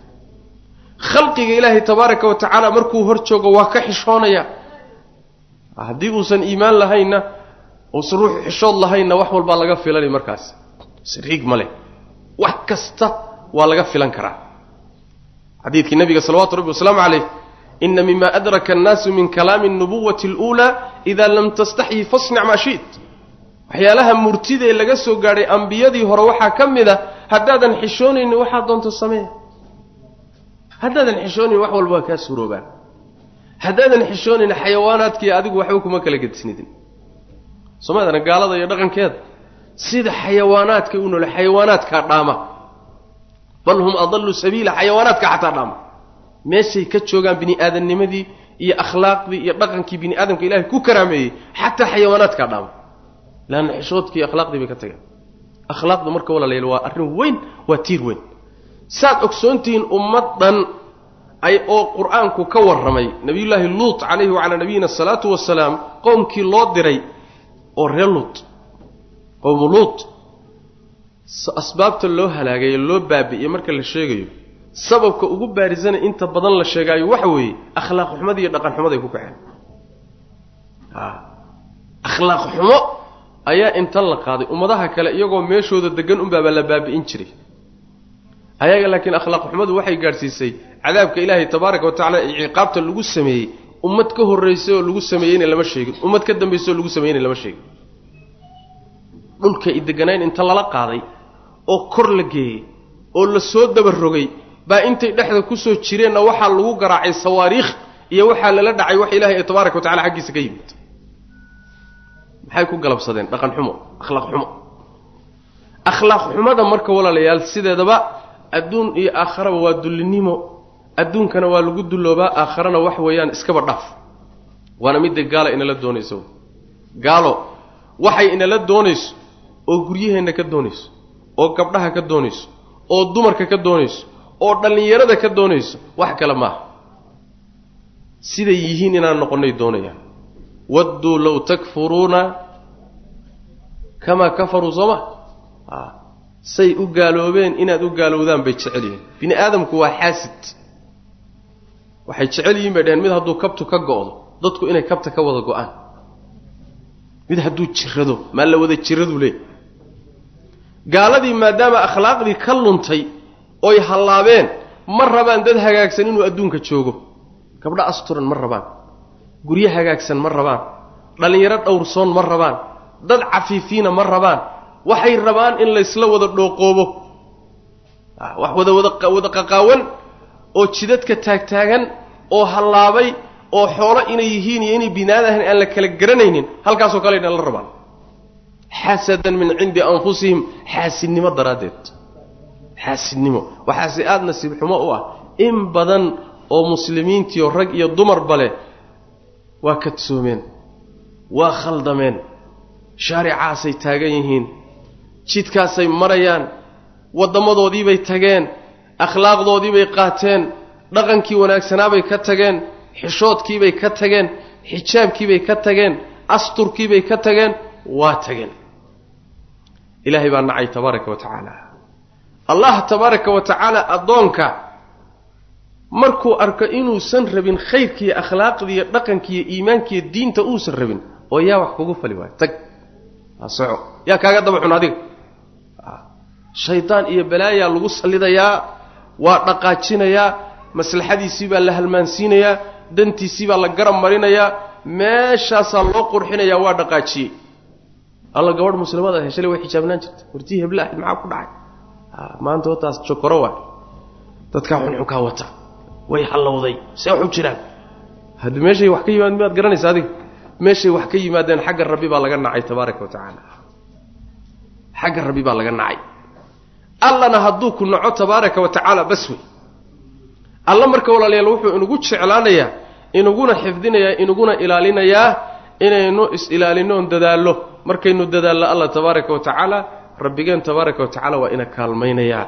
khalqiga ilaahay tabaaraka wa taala markuu hor joogo waa ka xishoonaya hadii uusan iimaan lahayna oo ruux xishood lahayna wax walba laga filanay markaas sirrig male wax kasta waa laga filan karaa حديث النبي صلى الله عليه وسلم عليه إن مما أدرك الناس من كلام النبوة الأولى إذا لم تستحي فاصنع ما شئت وحيالها مرتدة إلا قسوا قاري أنبيادي هروحا كمذا هدادا حشوني إني وحا دونت السماء هدادا حشوني وحا والباكا سروبان هدادا حشوني إن حيوانات كي أدق وحوكم أكلا قد سندين سمعت أنا قال هذا يدغن كذا سيد حيوانات كأنه الحيوانات كارنامة بل هم أضلوا سبيل حيوانات كحتى نام meeshay ka joogaan bini aadamnimadii iyo akhlaaqdii iyo dhaqankii bini aadamka ilaahay ku karaameeyey xataa xayawaanaadka dhaama laana xishoodkii iyo akhlaaqdii bay ka tageen akhlaaqdu marka wala leeyahay waa arrin weyn waa tiir weyn saad ogsoontiin ummadan ay oo quraanku ka waramay nabiyullaahi luut alayhi wa ala nabiyina salatu wassalaam qowmkii loo diray oo reer luut qowm luut asbaabta loo halaagay loo baabi'iyay marka la sheegayo sababka ugu baarisana inta badan la sheegayo waxa weeye akhlaaq xumo iyo dhaqan xumo ay ku kaceen ha akhlaaq xumo ayaa inta la qaaday ummadaha kale iyagoo meeshooda degan un baaba la baabi'in jiray ayaga laakiin akhlaaq xumadu waxay gaarsiisay cadaabka ilaahay tabaaraka wa taala ee ciqaabta lagu sameeyay ummad ka horeysay oo lagu sameeyay lama sheegin ummad ka dambeysay oo lagu sameeyay lama sheegin dhulka ideganayn inta lala qaaday oo kor la geeyay oo la soo dabarogay baa intay dhexda ku soo jireen waxa lagu garaacay sawaariikh iyo waxa lala dhacay wax ilaahay tabaaraka wa taala xaqiisa ka yimid maxay ku galabsadeen dhaqan xumo akhlaaq xumo akhlaaq xumada marka walaalayaal sideedaba adduun iyo aakhiraba waa dullinimo adduunkana waa lagu duloobaa aakhirana wax weeyaan iskaba dhaaf waana mid gaala in la doonayso gaalo waxay in la doonayso oo guryaheena ka doonayso oo gabdhaha ka doonayso oo dumarka ka doonayso oo dhalinyarada ka doonayso wax kale ma siday yihiin inaan noqonay doonayaan waddu law takfuruna kama kafaru sama ah say u gaaloobeen inaad u gaalowdaan bay jecel yihiin bini aadamku waa xaasid waxay jecel yihiin bay dhaheen mid hadduu kabtu ka go'do dadku inay kabta ka wada go'aan mid hadduu jirado ma la wada jiradu leey gaaladii maadaama akhlaaqdii ka luntay oo halaabeen ma rabaan dad hagaagsan inuu adduunka joogo gabdha asturan ma rabaan guryo hagaagsan ma rabaan dhalinyaro dhowrsoon ma rabaan dad cafiifiina ma rabaan waxay rabaan in la isla wada dhooqoobo wax wada wada wada qaqaawan oo jidadka taagtaagan oo halaabay oo xoolo inay yihiin iyo inay binaadahan aan la kala garanaynin halkaas oo kale in la rabaan hasadan min indi anfusihim xaasidnimo daraadeed xaasidnimo waxaasi aad nasiib xumo u ah in badan oo muslimiintii rag iyo dumar bale waa ka tsoomeen waa khaldameen shariicaasay taagan yihiin jidkaasay marayaan wadamadoodii bay tageen akhlaaqdoodii bay qaateen dhaqankii wanaagsanaa bay ka tageen xishoodkii bay ka tageen xijaabkii bay ka tageen asturkii bay ka tageen waa tageen ilaahay baa nacay tabaaraka wa tacaala allah tabaaraka wa tacaala adoonka markuu arko inuu san rabin khayrkii akhlaaqdii dhaqankii iimaankii diinta uu san rabin oo yaa wax kugu fali waay tag asaco yaa kaaga daba xun adiga shaytaan iyo balaaya lagu salidayaa waa dhaqaajinayaa maslaxadiisii baa la halmaansiinayaa dantiisii baa la garab marinayaa meeshaas loo qurxinayaa waa dhaqaajiyay alla gabadh muslimada ah shalay way xijaabnaan jirtay wartii hebla ah maxaa ku dhacay maanta taas jokoro waa dadka xun xun ka wata way halowday see wax u jiraan had meeshay wax ka yimaad miyaad garanaysaa adiga meeshay wax ka yimaadeen xagga rabbi baa laga nacay tabaaraka wa tacaala xagga rabbi baa laga nacay allana hadduu ku naco tabaaraka wa tacaala bas wey alla marka walaalayaal wuxuu inagu jeclaanayaa inaguna xifdinayaa inaguna ilaalinayaa inaynu is ilaalino dadaallo markaynu dadaallo alla tabaaraka wa tacaala rabbigeen tabaaraka wa tacaala waa ina kaalmaynayaa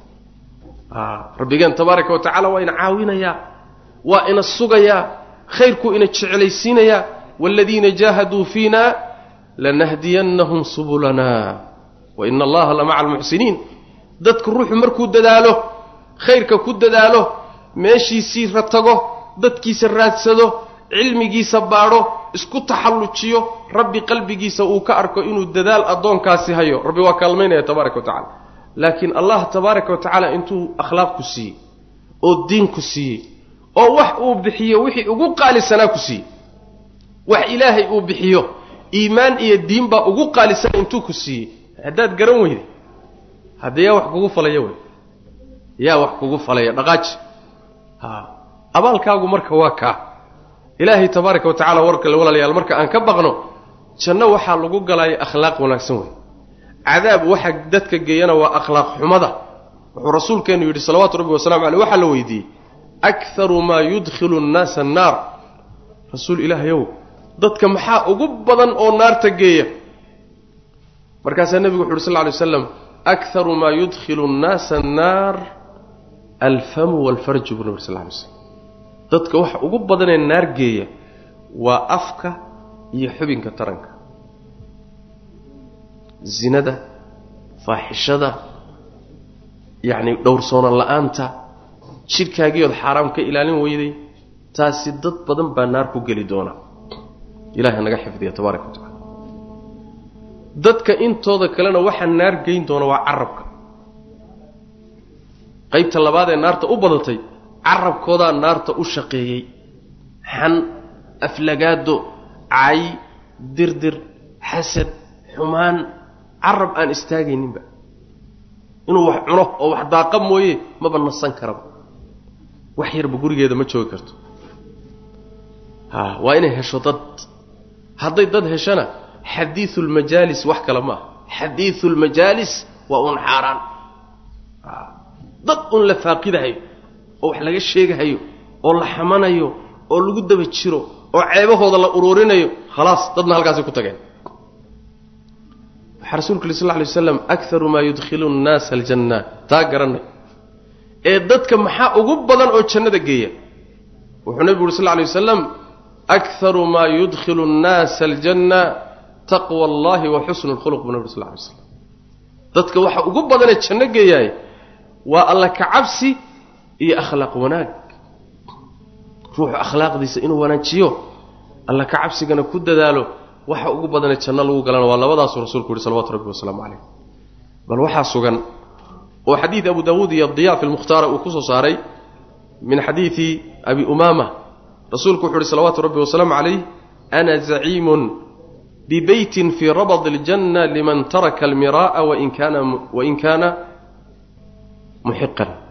ah rabbigeen tabaaraka wa tacaala waa ina caawinayaa waa ina sugayaa khayrku ina jecelaysiinayaa walladina jahaduu fiina lanahdiyannahum subulana wa inna allaha la ma'a almuhsinin dadku ruuxu markuu dadaalo khayrka ku dadaalo meeshiisii ratago dadkiisa raadsado cilmigiisa baadho isku taxallujiyo rabbi qalbigiisa uu ka arko inuu dadaal adoonkaasi hayo rabbi waa kaalmaynaya tabaaraka wa tacaala laakiin allah tabaaraka wa tacaala intuu akhlaaq ku siiyey oo diin ku siiyey oo wax uu bixiyo wixii ugu qaalisanaa ku siiyey wax ilaahay uu bixiyo iimaan iyo diin baa ugu qaalisan intuu ku siiyey haddaad garan weyday haddii yaa wax kugu falaya wey yaa wax kugu falaya dhaqaaji ha abaalkaagu marka waa kaa ilaahay tabaaraka wa tacaala warka walaalayaal marka aan ka baqno janno waxaa lagu galay akhlaaq wanaagsan wey cadaab waxa dadka geeyana waa akhlaaq xumada wuxuu rasuulkeenu yidhi salawaatu rabbi wa salaamu alayhi waxa la weydiiyey أكثر ما يدخل الناس النار رسول الله يو ضدك محا أقبضا أو نار تقية مركز النبي صلى الله عليه وسلم أكثر ما يدخل الناس النار الفم والفرج بالنبي صلى الله عليه وسلم ضدك وح أقبضا النار قية وأفك يحبنك ترنك زندة فاحشة يعني دور صونا لأنت شركاagii oo xaraam ka ilaalin weyday taasi dad badan baa naar ku gali doona ilaahay naga xifdiyo tabaaraka wa taala dadka intooda kalena waxa naar geyn doona waa carabka qaybta labaad ee naarta u badatay carabkooda naarta u shaqeeyay xan aflagaado ay dirdir xasad xumaan carab aan istaagayninba inuu wax cuno oo wax daaqa mooyee ma banasan karaba wax yarba gurigeeda ma joogi karto ha waa inay hesho dad hadday dad heshana xadiithul majaalis wax kala ma xadiithul majaalis waa un xaraan dad un la faaqidahay oo wax laga sheegayo oo la xamanayo oo lagu daba jiro oo ceebahooda la ururinayo khalaas dadna halkaas ku tageen rasuulku sallallahu alayhi wasallam aktharu ma yudkhilu an-nas al-janna taagarana ee dadka maxaa ugu badan oo jannada geeya wuxuu nabigu sallallahu alayhi wasallam aktharu ma yudkhilu an-nas al-janna taqwa Allah wa husn al-khuluq nabigu sallallahu alayhi wasallam dadka waxa ugu badan ee janno geeyay waa Allah ka cabsi iyo akhlaaq wanaag ruux akhlaaqdiisa inuu wanaajiyo Allah ka cabsigana ku dadaalo waxa ugu badan ee janno lagu galana waa labadaas rasuulku sallallahu alayhi wasallam alayhi bal waxa sugan oo xadiis Abu Daawud iyo Diyaaf al-Mukhtar uu ku soo saaray min xadiisi Abi Umama rasuulku sallallahu alayhi wasallam alayhi ana za'imun bi baytin fi rabad al-janna liman taraka al-miraa wa in kana wa in kana muhiqqan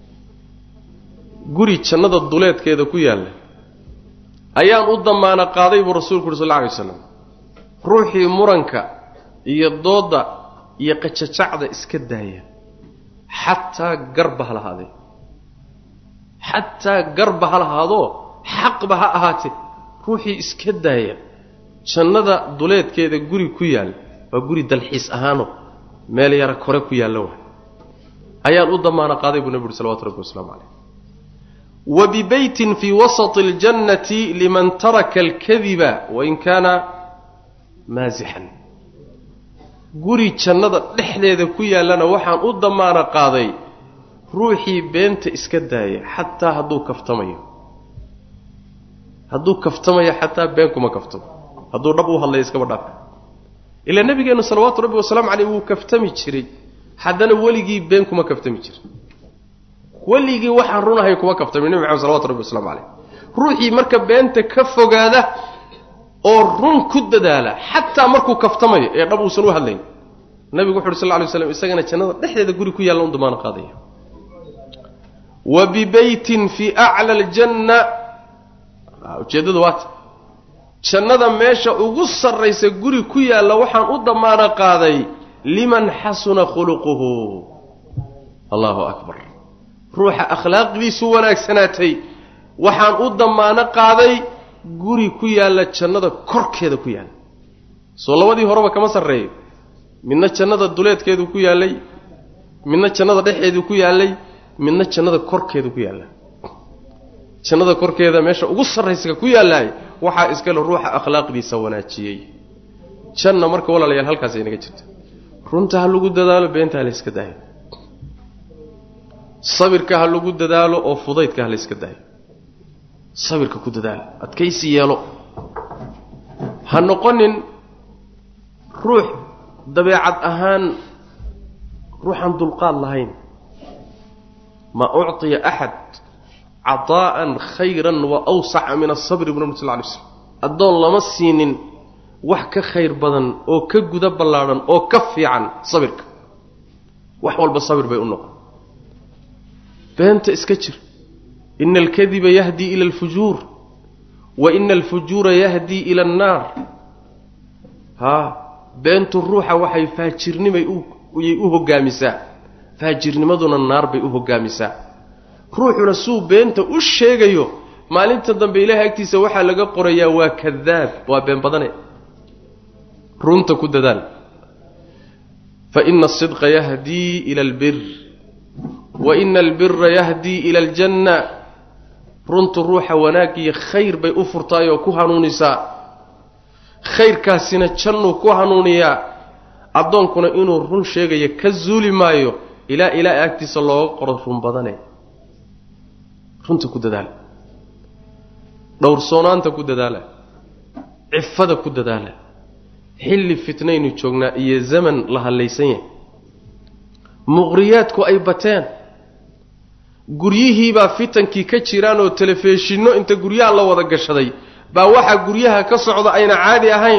guri jannada duleedkeeda ku yaala ayaan u damaana qaaday buu rasuulku sallallahu alayhi wasallam ruuxii muranka iyo dooda iyo qajajacda iska daaya hatta garba halahaday hatta garba halahado xaq baha ahaatay ruuxii iska daaya jannada duleedkeeda guri ku yaal waa guri dalxiis ahaano meel yar kore ku yaalo ayaan u damaana qaaday buu nabiga sallallahu alayhi wasallam wa bi baytin fi wasat al-jannati liman taraka al-kadhiba wa in kana maazixan guri jannada dhexdeeda ku yaalana waxaan u damaana qaaday ruuxii beenta iska daaya hatta haduu kaftamayo haduu kaftamayo hatta been kuma kaftamo haduu dhab u hadlay iska badhaaf ila nabigeena sallallahu alayhi wasallam alayhi uu kaftami jiray haddana waligii been kuma kaftami jiray waligii waxa runahay kuma kaftami nabi maxamed sallallahu alayhi wasallam alayhi ruuxii marka beenta ka fogaada oo run ku dadaala hatta markuu kaftamayo ee dhab uusan u hadlayn nabigu wuxuu sallallahu alayhi wasallam isagana jannada dhexdeeda guri ku yaalo damaana qaadaya wa bi baytin fi a'la al-janna ujeedadu waat jannada meesha ugu sarreysa guri ku yaalo waxaan u damaana qaaday liman hasuna khuluquhu Allahu akbar ruuxa akhlaaqdiisu wanaagsanaatay waxaan u damaana qaaday guri ku yaala jannada korkeeda ku yaala soo labadii horeba kama sarreeyo midna jannada duleedkeedu ku yaalay midna jannada dhexeedu ku yaalay midna jannada korkeedu ku yaala jannada korkeeda meesha ugu sarreysa ku yaalay waxa iska la ruuxa akhlaaqdiisa wanaajiyay janna marka walaalayaal halkaas ay naga jirto runta ha lagu dadaalo beenta ha la iska daayo sabirka ha lagu dadaalo oo fudaydka ha la iska daayo sabirka ku dadaal adkaysi yeelo ha noqonin ruux dabeecad ahaan ruuxan dulqaad lahayn ma u'tiya ahad ataa'an khayran wa awsa'a min as-sabr ibn sallallahu alayhi wasallam adoon lama siinin wax ka khayr badan oo ka guda ballaaran oo ka fiican sabirka wax walba sabir bay u noqon beenta iska jir إن الكذب يهدي إلى الفجور وإن الفجور يهدي إلى النار ها بنت الروح وحي فاجرني ما يؤه قامسا فاجرني ما دون النار بيؤه قامسا ruuxuna suu beenta u sheegayo maalinta dambe ilaahay agtiisa waxaa laga qorayaa waa kadaab waa been badane runta ku dadaal fa inna as-sidqa yahdii ila al-birr wa inna al-birra yahdii ila al-janna runtu ruuxa wanaag iyo khayr bay u furtaay oo ku hanuunisaa khayrkaasina jannu ku hanuuniyaa adoonkuna inuu run sheegayo ka zuuli maayo ilaa ilaa agtiisa looga qoro run badane runta ku dadaal dhowrsoonaanta ku dadaala cifada ku dadaala xilli fitnaynu joognaa iyo zaman la halaysan yahay muqriyaadku ay bateen guryihii baa fitankii ka jiraan oo telefishinno inta guryaha la wada gashaday baa waxa guryaha ka socda ayna caadi ahayn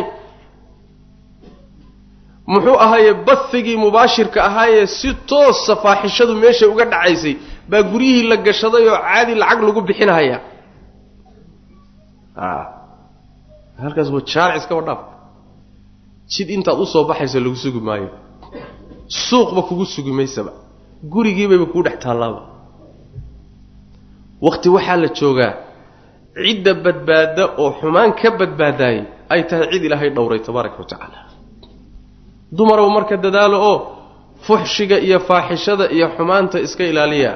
muxuu ahaayee bathigii mubaashirka ahaayee si toos safaaxishadu meesha uga dhacaysay baa guryihii la gashaday oo caadi lacag lagu bixinaya ah halkaas waa shaaric iska wadhaaf jid intaad u soo baxayso lagu sugi maayo suuqba kugu sugi maysaba gurigiiba ku dhex taalaaba waqti waxaa la joogaa cidda badbaada oo xumaan ka badbaadaay ay tahay cid ilaahay dhowray tabaaraka wa tacaala dumarow marka dadaalo oo fuxshiga iyo faaxishada iyo xumaanta iska ilaaliya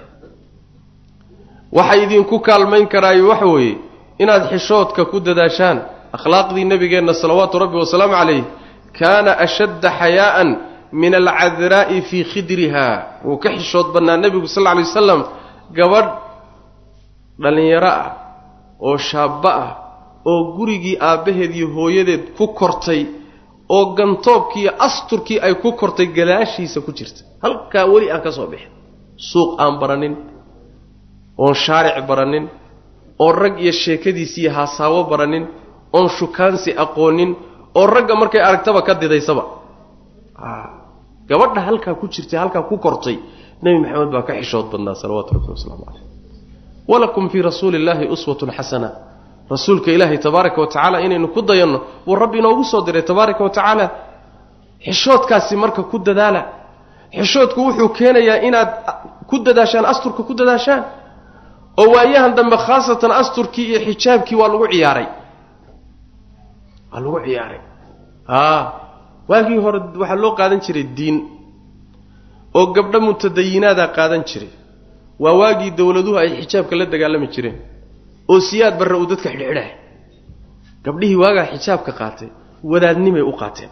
waxa idinku kaalmayn karaayo waxa weeye inaad xishoodka ku dadaashaan akhlaaqdii nabigeenna salawaatu rabbi wa salaamu calayh kaana ashadda xayaa'an min alcadraa'i fii khidriha wuu ka xishood badnaa nebigu sal alla alay wasalam gabadh dhallinyaro ah oo shaabba ah oo gurigii aabbaheed iyo hooyadeed ku kortay oo gantoobkii iyo asturkii ay ku kortay gadaashiisa ku jirta halkaa weli aan ka soo bixin suuq aan baranin oon shaaric baranin oo rag iyo sheekadiisii iyo haasaabo baranin oon shukaansi aqoonin oo ragga markay aragtaba ka didaysaba gabadha halkaa ku jirtay halkaa ku kortay nebi maxamed baa ka xishood badnaa salawaatu rabbi wasalaamu calayh walakum fii rasuuli illaahi uswatun xasana rasuulka ilaahay tabaaraka wa tacaala inaynu ku dayanno wuu rabbi inoogu soo diray tabaaraka wa tacaala xishoodkaasi marka ku dadaala xishoodku wuxuu keenayaa inaad ku dadaashaan asturka ku dadaashaan oo waayahan dambe khaasatan asturkii iyo xijaabkii waa lagu ciyaaray waa lagu ciyaaray haa waagii hore waxaa loo qaadan jiray diin oo gabdho mutadayinaadaa qaadan jiray waa waagii dawladuhu ay xijaabka la dagaalami jireen oo siyaad barra uu dadka xidhxidhahay gabdhihii waagaa xijaabka qaatay wadaadnimay u qaateen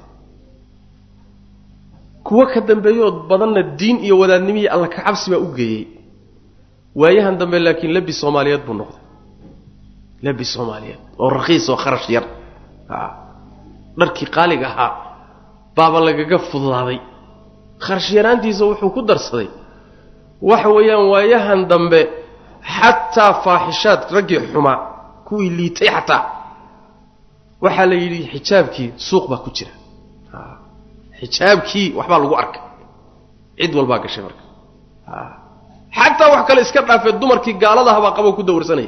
kuwa ka dambeeyood badanna diin iyo wadaadnimihii alla ka cabsi baa u geeyey waayahan dambe laakiin labi soomaaliyeed buu noqday labi soomaaliyeed oo raqiis oo kharash yar dharkii qaaliga ahaa baaba lagaga fududaaday kharash yaraantiisa wuxuu ku darsaday waxa weeyaan waayahan dambe xataa faaxishaad raggii xumaa kuwii liitay xataa waxaa la yidhi xijaabkii suuq baa ku jira xijaabkii waxbaa lagu arkay cid walbaa gashay marka xataa wax kale iska dhaafee dumarkii gaaladaha baa qabo ku dawrsanaya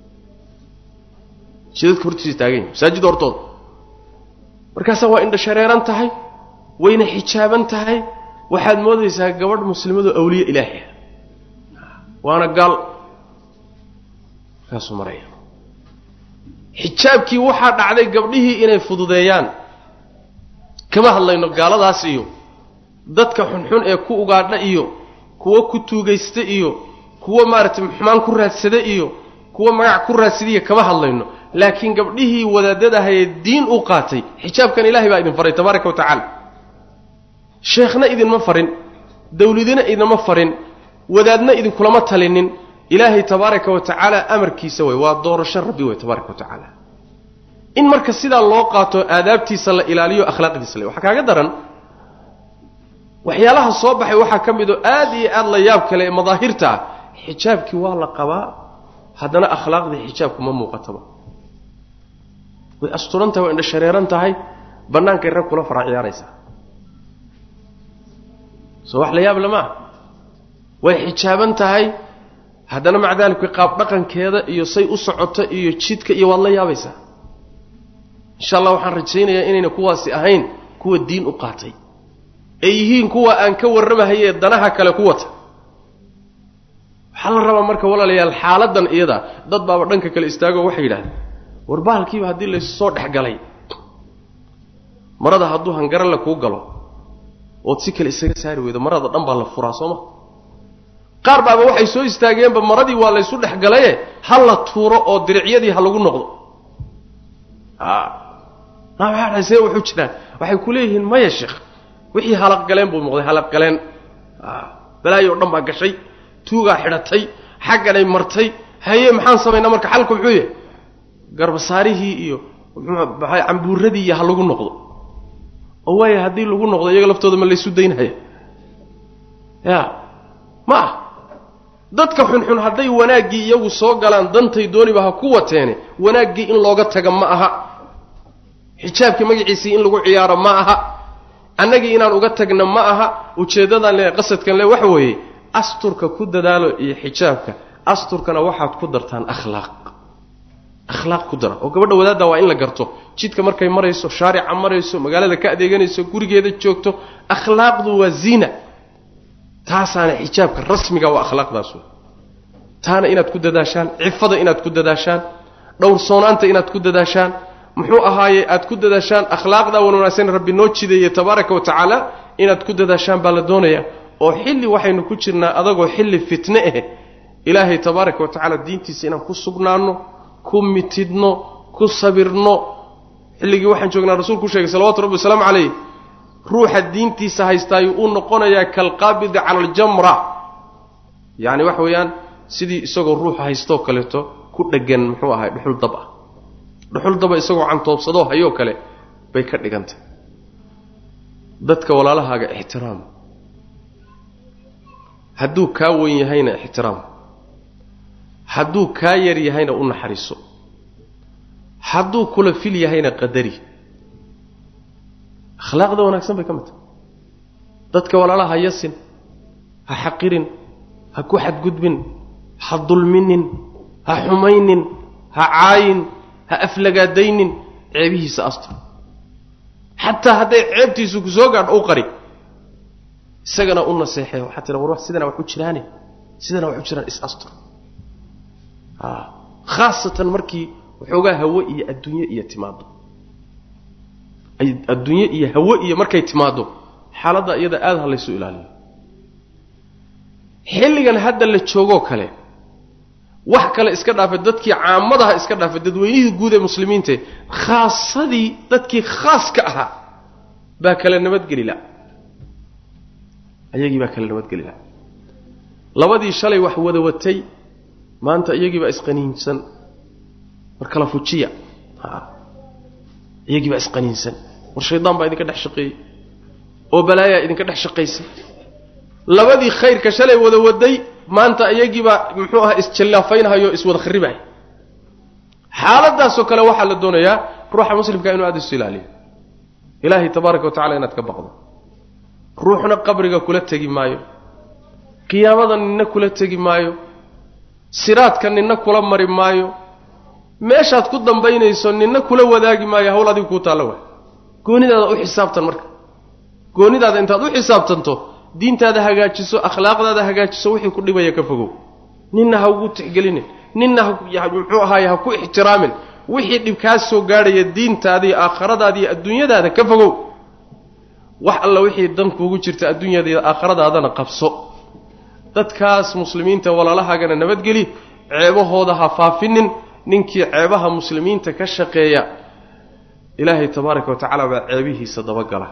jidadka hortiisa taagan yahay masaajida hortooda markaasaa waa indha shareeran tahay wayna xijaaban tahay waxaad moodaysaa gabadh muslimadoo awliye ilaahi ah waana gaal kaasuu maraya xijaabkii waxaa dhacday gabdhihii inay fududeeyaan kama hadlayno gaaladaas iyo dadka xunxun ee ku ugaadha iyo kuwa ku tuugaysta iyo kuwa maaragtay xumaan ku raadsada iyo kuwa magac ku raadsadiya kama hadlayno laakiin gabdhihii wadaadadahaye diin u qaatay xijaabkan ilaahay baa idin faray tabaaraka wa tacaala sheekhna idinma farin dawladina idinma farin wadaadna idinkulama talinin ilaahay tabaaraka wa tacaala amarkiisa way waa doorasho rabbi way tabaaraka wa tacaala in marka sidaa loo qaato aadaabtiisa la ilaaliyo akhlaaqdiisa la waxa kaaga daran waxyaalaha soo baxay waxaa ka mid oo aad iyo aad la yaab kale ee madaahirta xijaabkii waa la qabaa haddana akhlaaqdii xijaabku ma muuqataba way asturan tahay waa indha shareeran tahay bannaankay rag kula fara ciyaaraysaa soo wax la yaab lama way xijaaban tahay haddana maca daalika qaab dhaqankeeda iyo say u socoto iyo jidka iyo waad la yaabaysaa insha allah waxaan rajaynayaa inayna kuwaasi ahayn kuwa diin u qaatay ay yihiin kuwa aan ka warramahayee danaha kale ku wata waxa la rabaa marka walaalayaal xaaladan iyada dad baaba dhanka kale istaago waxay yiraahdeen war baalkiiba hadii la soo dhaxgalay marada haduu hangar la ku galo oo si kale isaga saari weedo marada dhan baa la furaa Soomaa qaar baaba waxay soo istaageen ba maradii waa la isu dhaxgalay hal la tuuro oo diricyadii ha lagu noqdo ah ma waxay wuxuu jiraan waxay ku leeyihiin maya sheekh wixii halaq galeen buu muuqday halaq galeen ah balaayo dhan baa gashay tuuga xidhatay xaqanay martay haye maxaan sameeynaa marka xalku muxuu yahay garbasaarihii iyo maxay cambuuradii iyo ha lagu noqdo oo way hadii lagu noqdo iyaga laftooda ma la isu deynaya ya ma dadka xun xun haday wanaagii iyagu soo galaan dantay dooniba ha ku wateene wanaagii in looga taga ma aha xijaabka magaciisa in lagu ciyaaro ma aha annagii inaan uga tagna ma aha ujeedadan le qasadkan le wax weeye asturka ku dadaalo iyo xijaabka asturkana waxaad ku dartaan akhlaaq akhlaaq ku dara oo gabadha wadaada waa in la garto jidka markay marayso shaarica marayso magaalada ka adeeganayso gurigeeda joogto akhlaaqdu waa ziina taasana xijaabka rasmiga waa akhlaaqdaas taana inaad ku dadaashaan cifada inaad ku dadaashaan dhowr soonaanta inaad ku dadaashaan muxuu ahaaye aad ku dadaashaan akhlaaqda wanaagsan rabbi noo jideeyay tabaaraka wa tacaala inaad ku dadaashaan baa la doonaya oo xilli waxaynu ku jirnaa adagoo xilli fitne ah ilaahay tabaaraka wa tacaala diintiisa inaan ku sugnaano ku mitidno ku sabirno xilligii waxaan joognaa rasuulku sheegay salawaatu rabbi salaamu calayhi ruuxa diintiisa haystaayo uu noqonayaa kal qaabid ala al-jamra yaani wax weeyaan sidii isagoo ruuxa haysto kaleeto ku dhagan muxuu ahay dhuxul dab ah dhuxul dab isagoo cantoobsado hayo kale bay ka dhigantay dadka walaalahaaga ixtiraam hadduu ka weyn yahayna ixtiraam hadduu ka yar yahayna u naxariiso hadduu kula fil yahayna qadari akhlaaqda wanaagsan bay kamid dadka walaalaha yasin ha xaqirin ha ku xadgudbin ha dulminin ha xumaynin ha caayin ha aflagaadaynin ceebihiisa astur hatta haday ceebtiisu ku soo gaadho u qari isagana u naseexay waxa tira war wax sidana wax u jiraane sidana wax u jiraan is astur ah khaasatan markii wuxuuga hawo iyo adduunyo iyo timaado ay adduunyo iyo hawo iyo markay timaado xaaladda iyada aad ha la isu ilaaliyo xilligan hadda la joogo kale wax kale iska dhaafay dadkii caamadaha iska dhaafay dadweynihii guud ee muslimiinta khaasadii dadkii khaaska ahaa baa kala nabad gelila ayagii baa kala nabad gelila labadii shalay wax wada watay maanta iyagii baa isqaniinsan mar kala fujiya ha iyagii baa isqaniinsan war shaydaan baa idinka dhex shaqeeyay oo balaaya idinka dhex shaqeysay labadii khayrka shalay wada waday maanta iyagii baa muxuu ahaa isjallaafaynhayo iswada kharibay xaaladaas oo kale waxa la doonayaa ruuxa muslimka inuu aad isu ilaaliyo ilaahi tabaaraka wa tacaala inaad ka baqdo ruuxna qabriga kula tagi maayo qiyaamadan ninna kula tagi maayo siraadka ninna kula mari maayo meeshaad ku dambaynayso ninna kula wadaagi maayo hawl adigu ku taalo waa goonidaada u xisaabtan marka goonidaada intaad u xisaabtanto diintaada hagaajiso akhlaaqdaada hagaajiso wixii ku dhibaya ka fogow ninna ha ugu tixgelin ninna muxuu ahaay ha ku ixtiraamin wixii dhib ka soo gaaraya diintaada iyo aakhiradaada iyo adduunyadaada ka fogow wax alla wixii dan kuugu jirta adduunyada iyo aakhiradaadana qabso dadkaas muslimiinta walaalahaagana nabadgeli ceebahooda ha faafinin ninkii ceebaha muslimiinta ka shaqeeya ilaahay tabaaraka wa tacaala baa ceebihiisa dabagala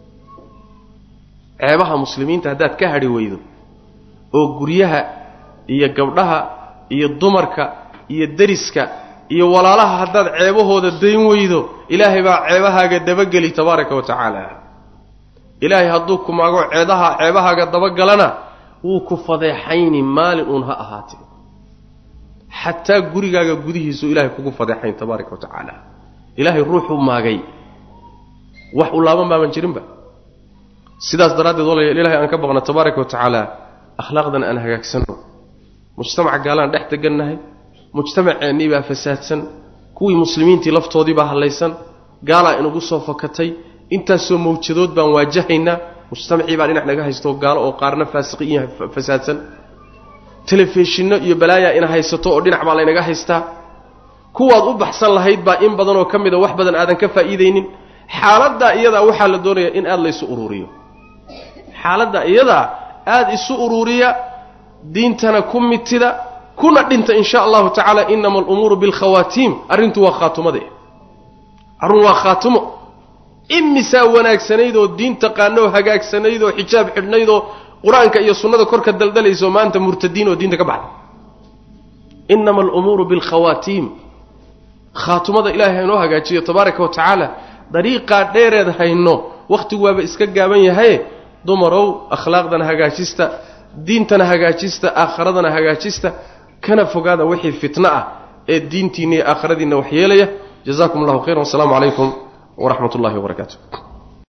ceebaha muslimiinta hadaad ka hadhi weydo oo guryaha iyo gabdhaha iyo dumarka iyo dariska iyo walaalaha hadaad ceebahooda dayn weydo ilaahay baa ceebahaaga dabageli tabaaraka wa tacaala ilaahay hadduu ku maago ceedaha ceebahaaga dabagalana wuu ku fadeexayni maalin uun ha ahaatee xataa gurigaaga gudihiisu ilaahay kugu fadeexayn tabaaraka wa tacaala ilaahay ruuxu maagay wax u laaban baaban jirinba sidaas daraadeed walaal ilaahay aan ka baqna tabaaraka wa tacaala akhlaaqdan aan hagaagsano mujtamac gaalaan dhex tagannahay mujtamaceeni baa fasaadsan kuwii muslimiintii laftoodii baa halaysan gaala inagu soo fakatay intaas soo mawjadood baan waajahaynaa mujtamacii baa dhinac naga haysto gaalo oo qaarna faasiqiin fasaadsan telefishinno iyo balaaya ina haysato oo dhinac baa laynaga haystaa kuwaad u baxsan lahayd baa in badan oo ka mid a wax badan aadan ka faa'iidaynin xaaladda iyadaa waxaa la doonayaa in aad laysu ururiyo xaaladda iyadaa aad isu ururiya diintana ku mitida kuna dhinta in sha allahu tacaala inama alumuuru bilkhawaatiim arrintu waa khaatumade arrun waa khaatumo imisaa wanaagsanaydoo diin taqaanoo hagaagsanaydoo xijaab xidhnaydoo qur-aanka iyo sunnada korka daldalayso maanta murtadiin oo diinta ka baxday inama alumuuru bilkhawaatiim khaatumada ilaahay haynoo hagaajiyo tabaaraka wa tacaala dariiqaa dheereed hayno wakhtigu waaba iska gaaban yahaye dumarow akhlaaqdana hagaajista diintana hagaajista aakhiradana hagaajista kana fogaada wixii fitna ah ee diintiina iyo aakhiradiina wax yeelaya jazaakum allahu khayran wasalaamu calaykum waraxmat ullahi wabarakaatu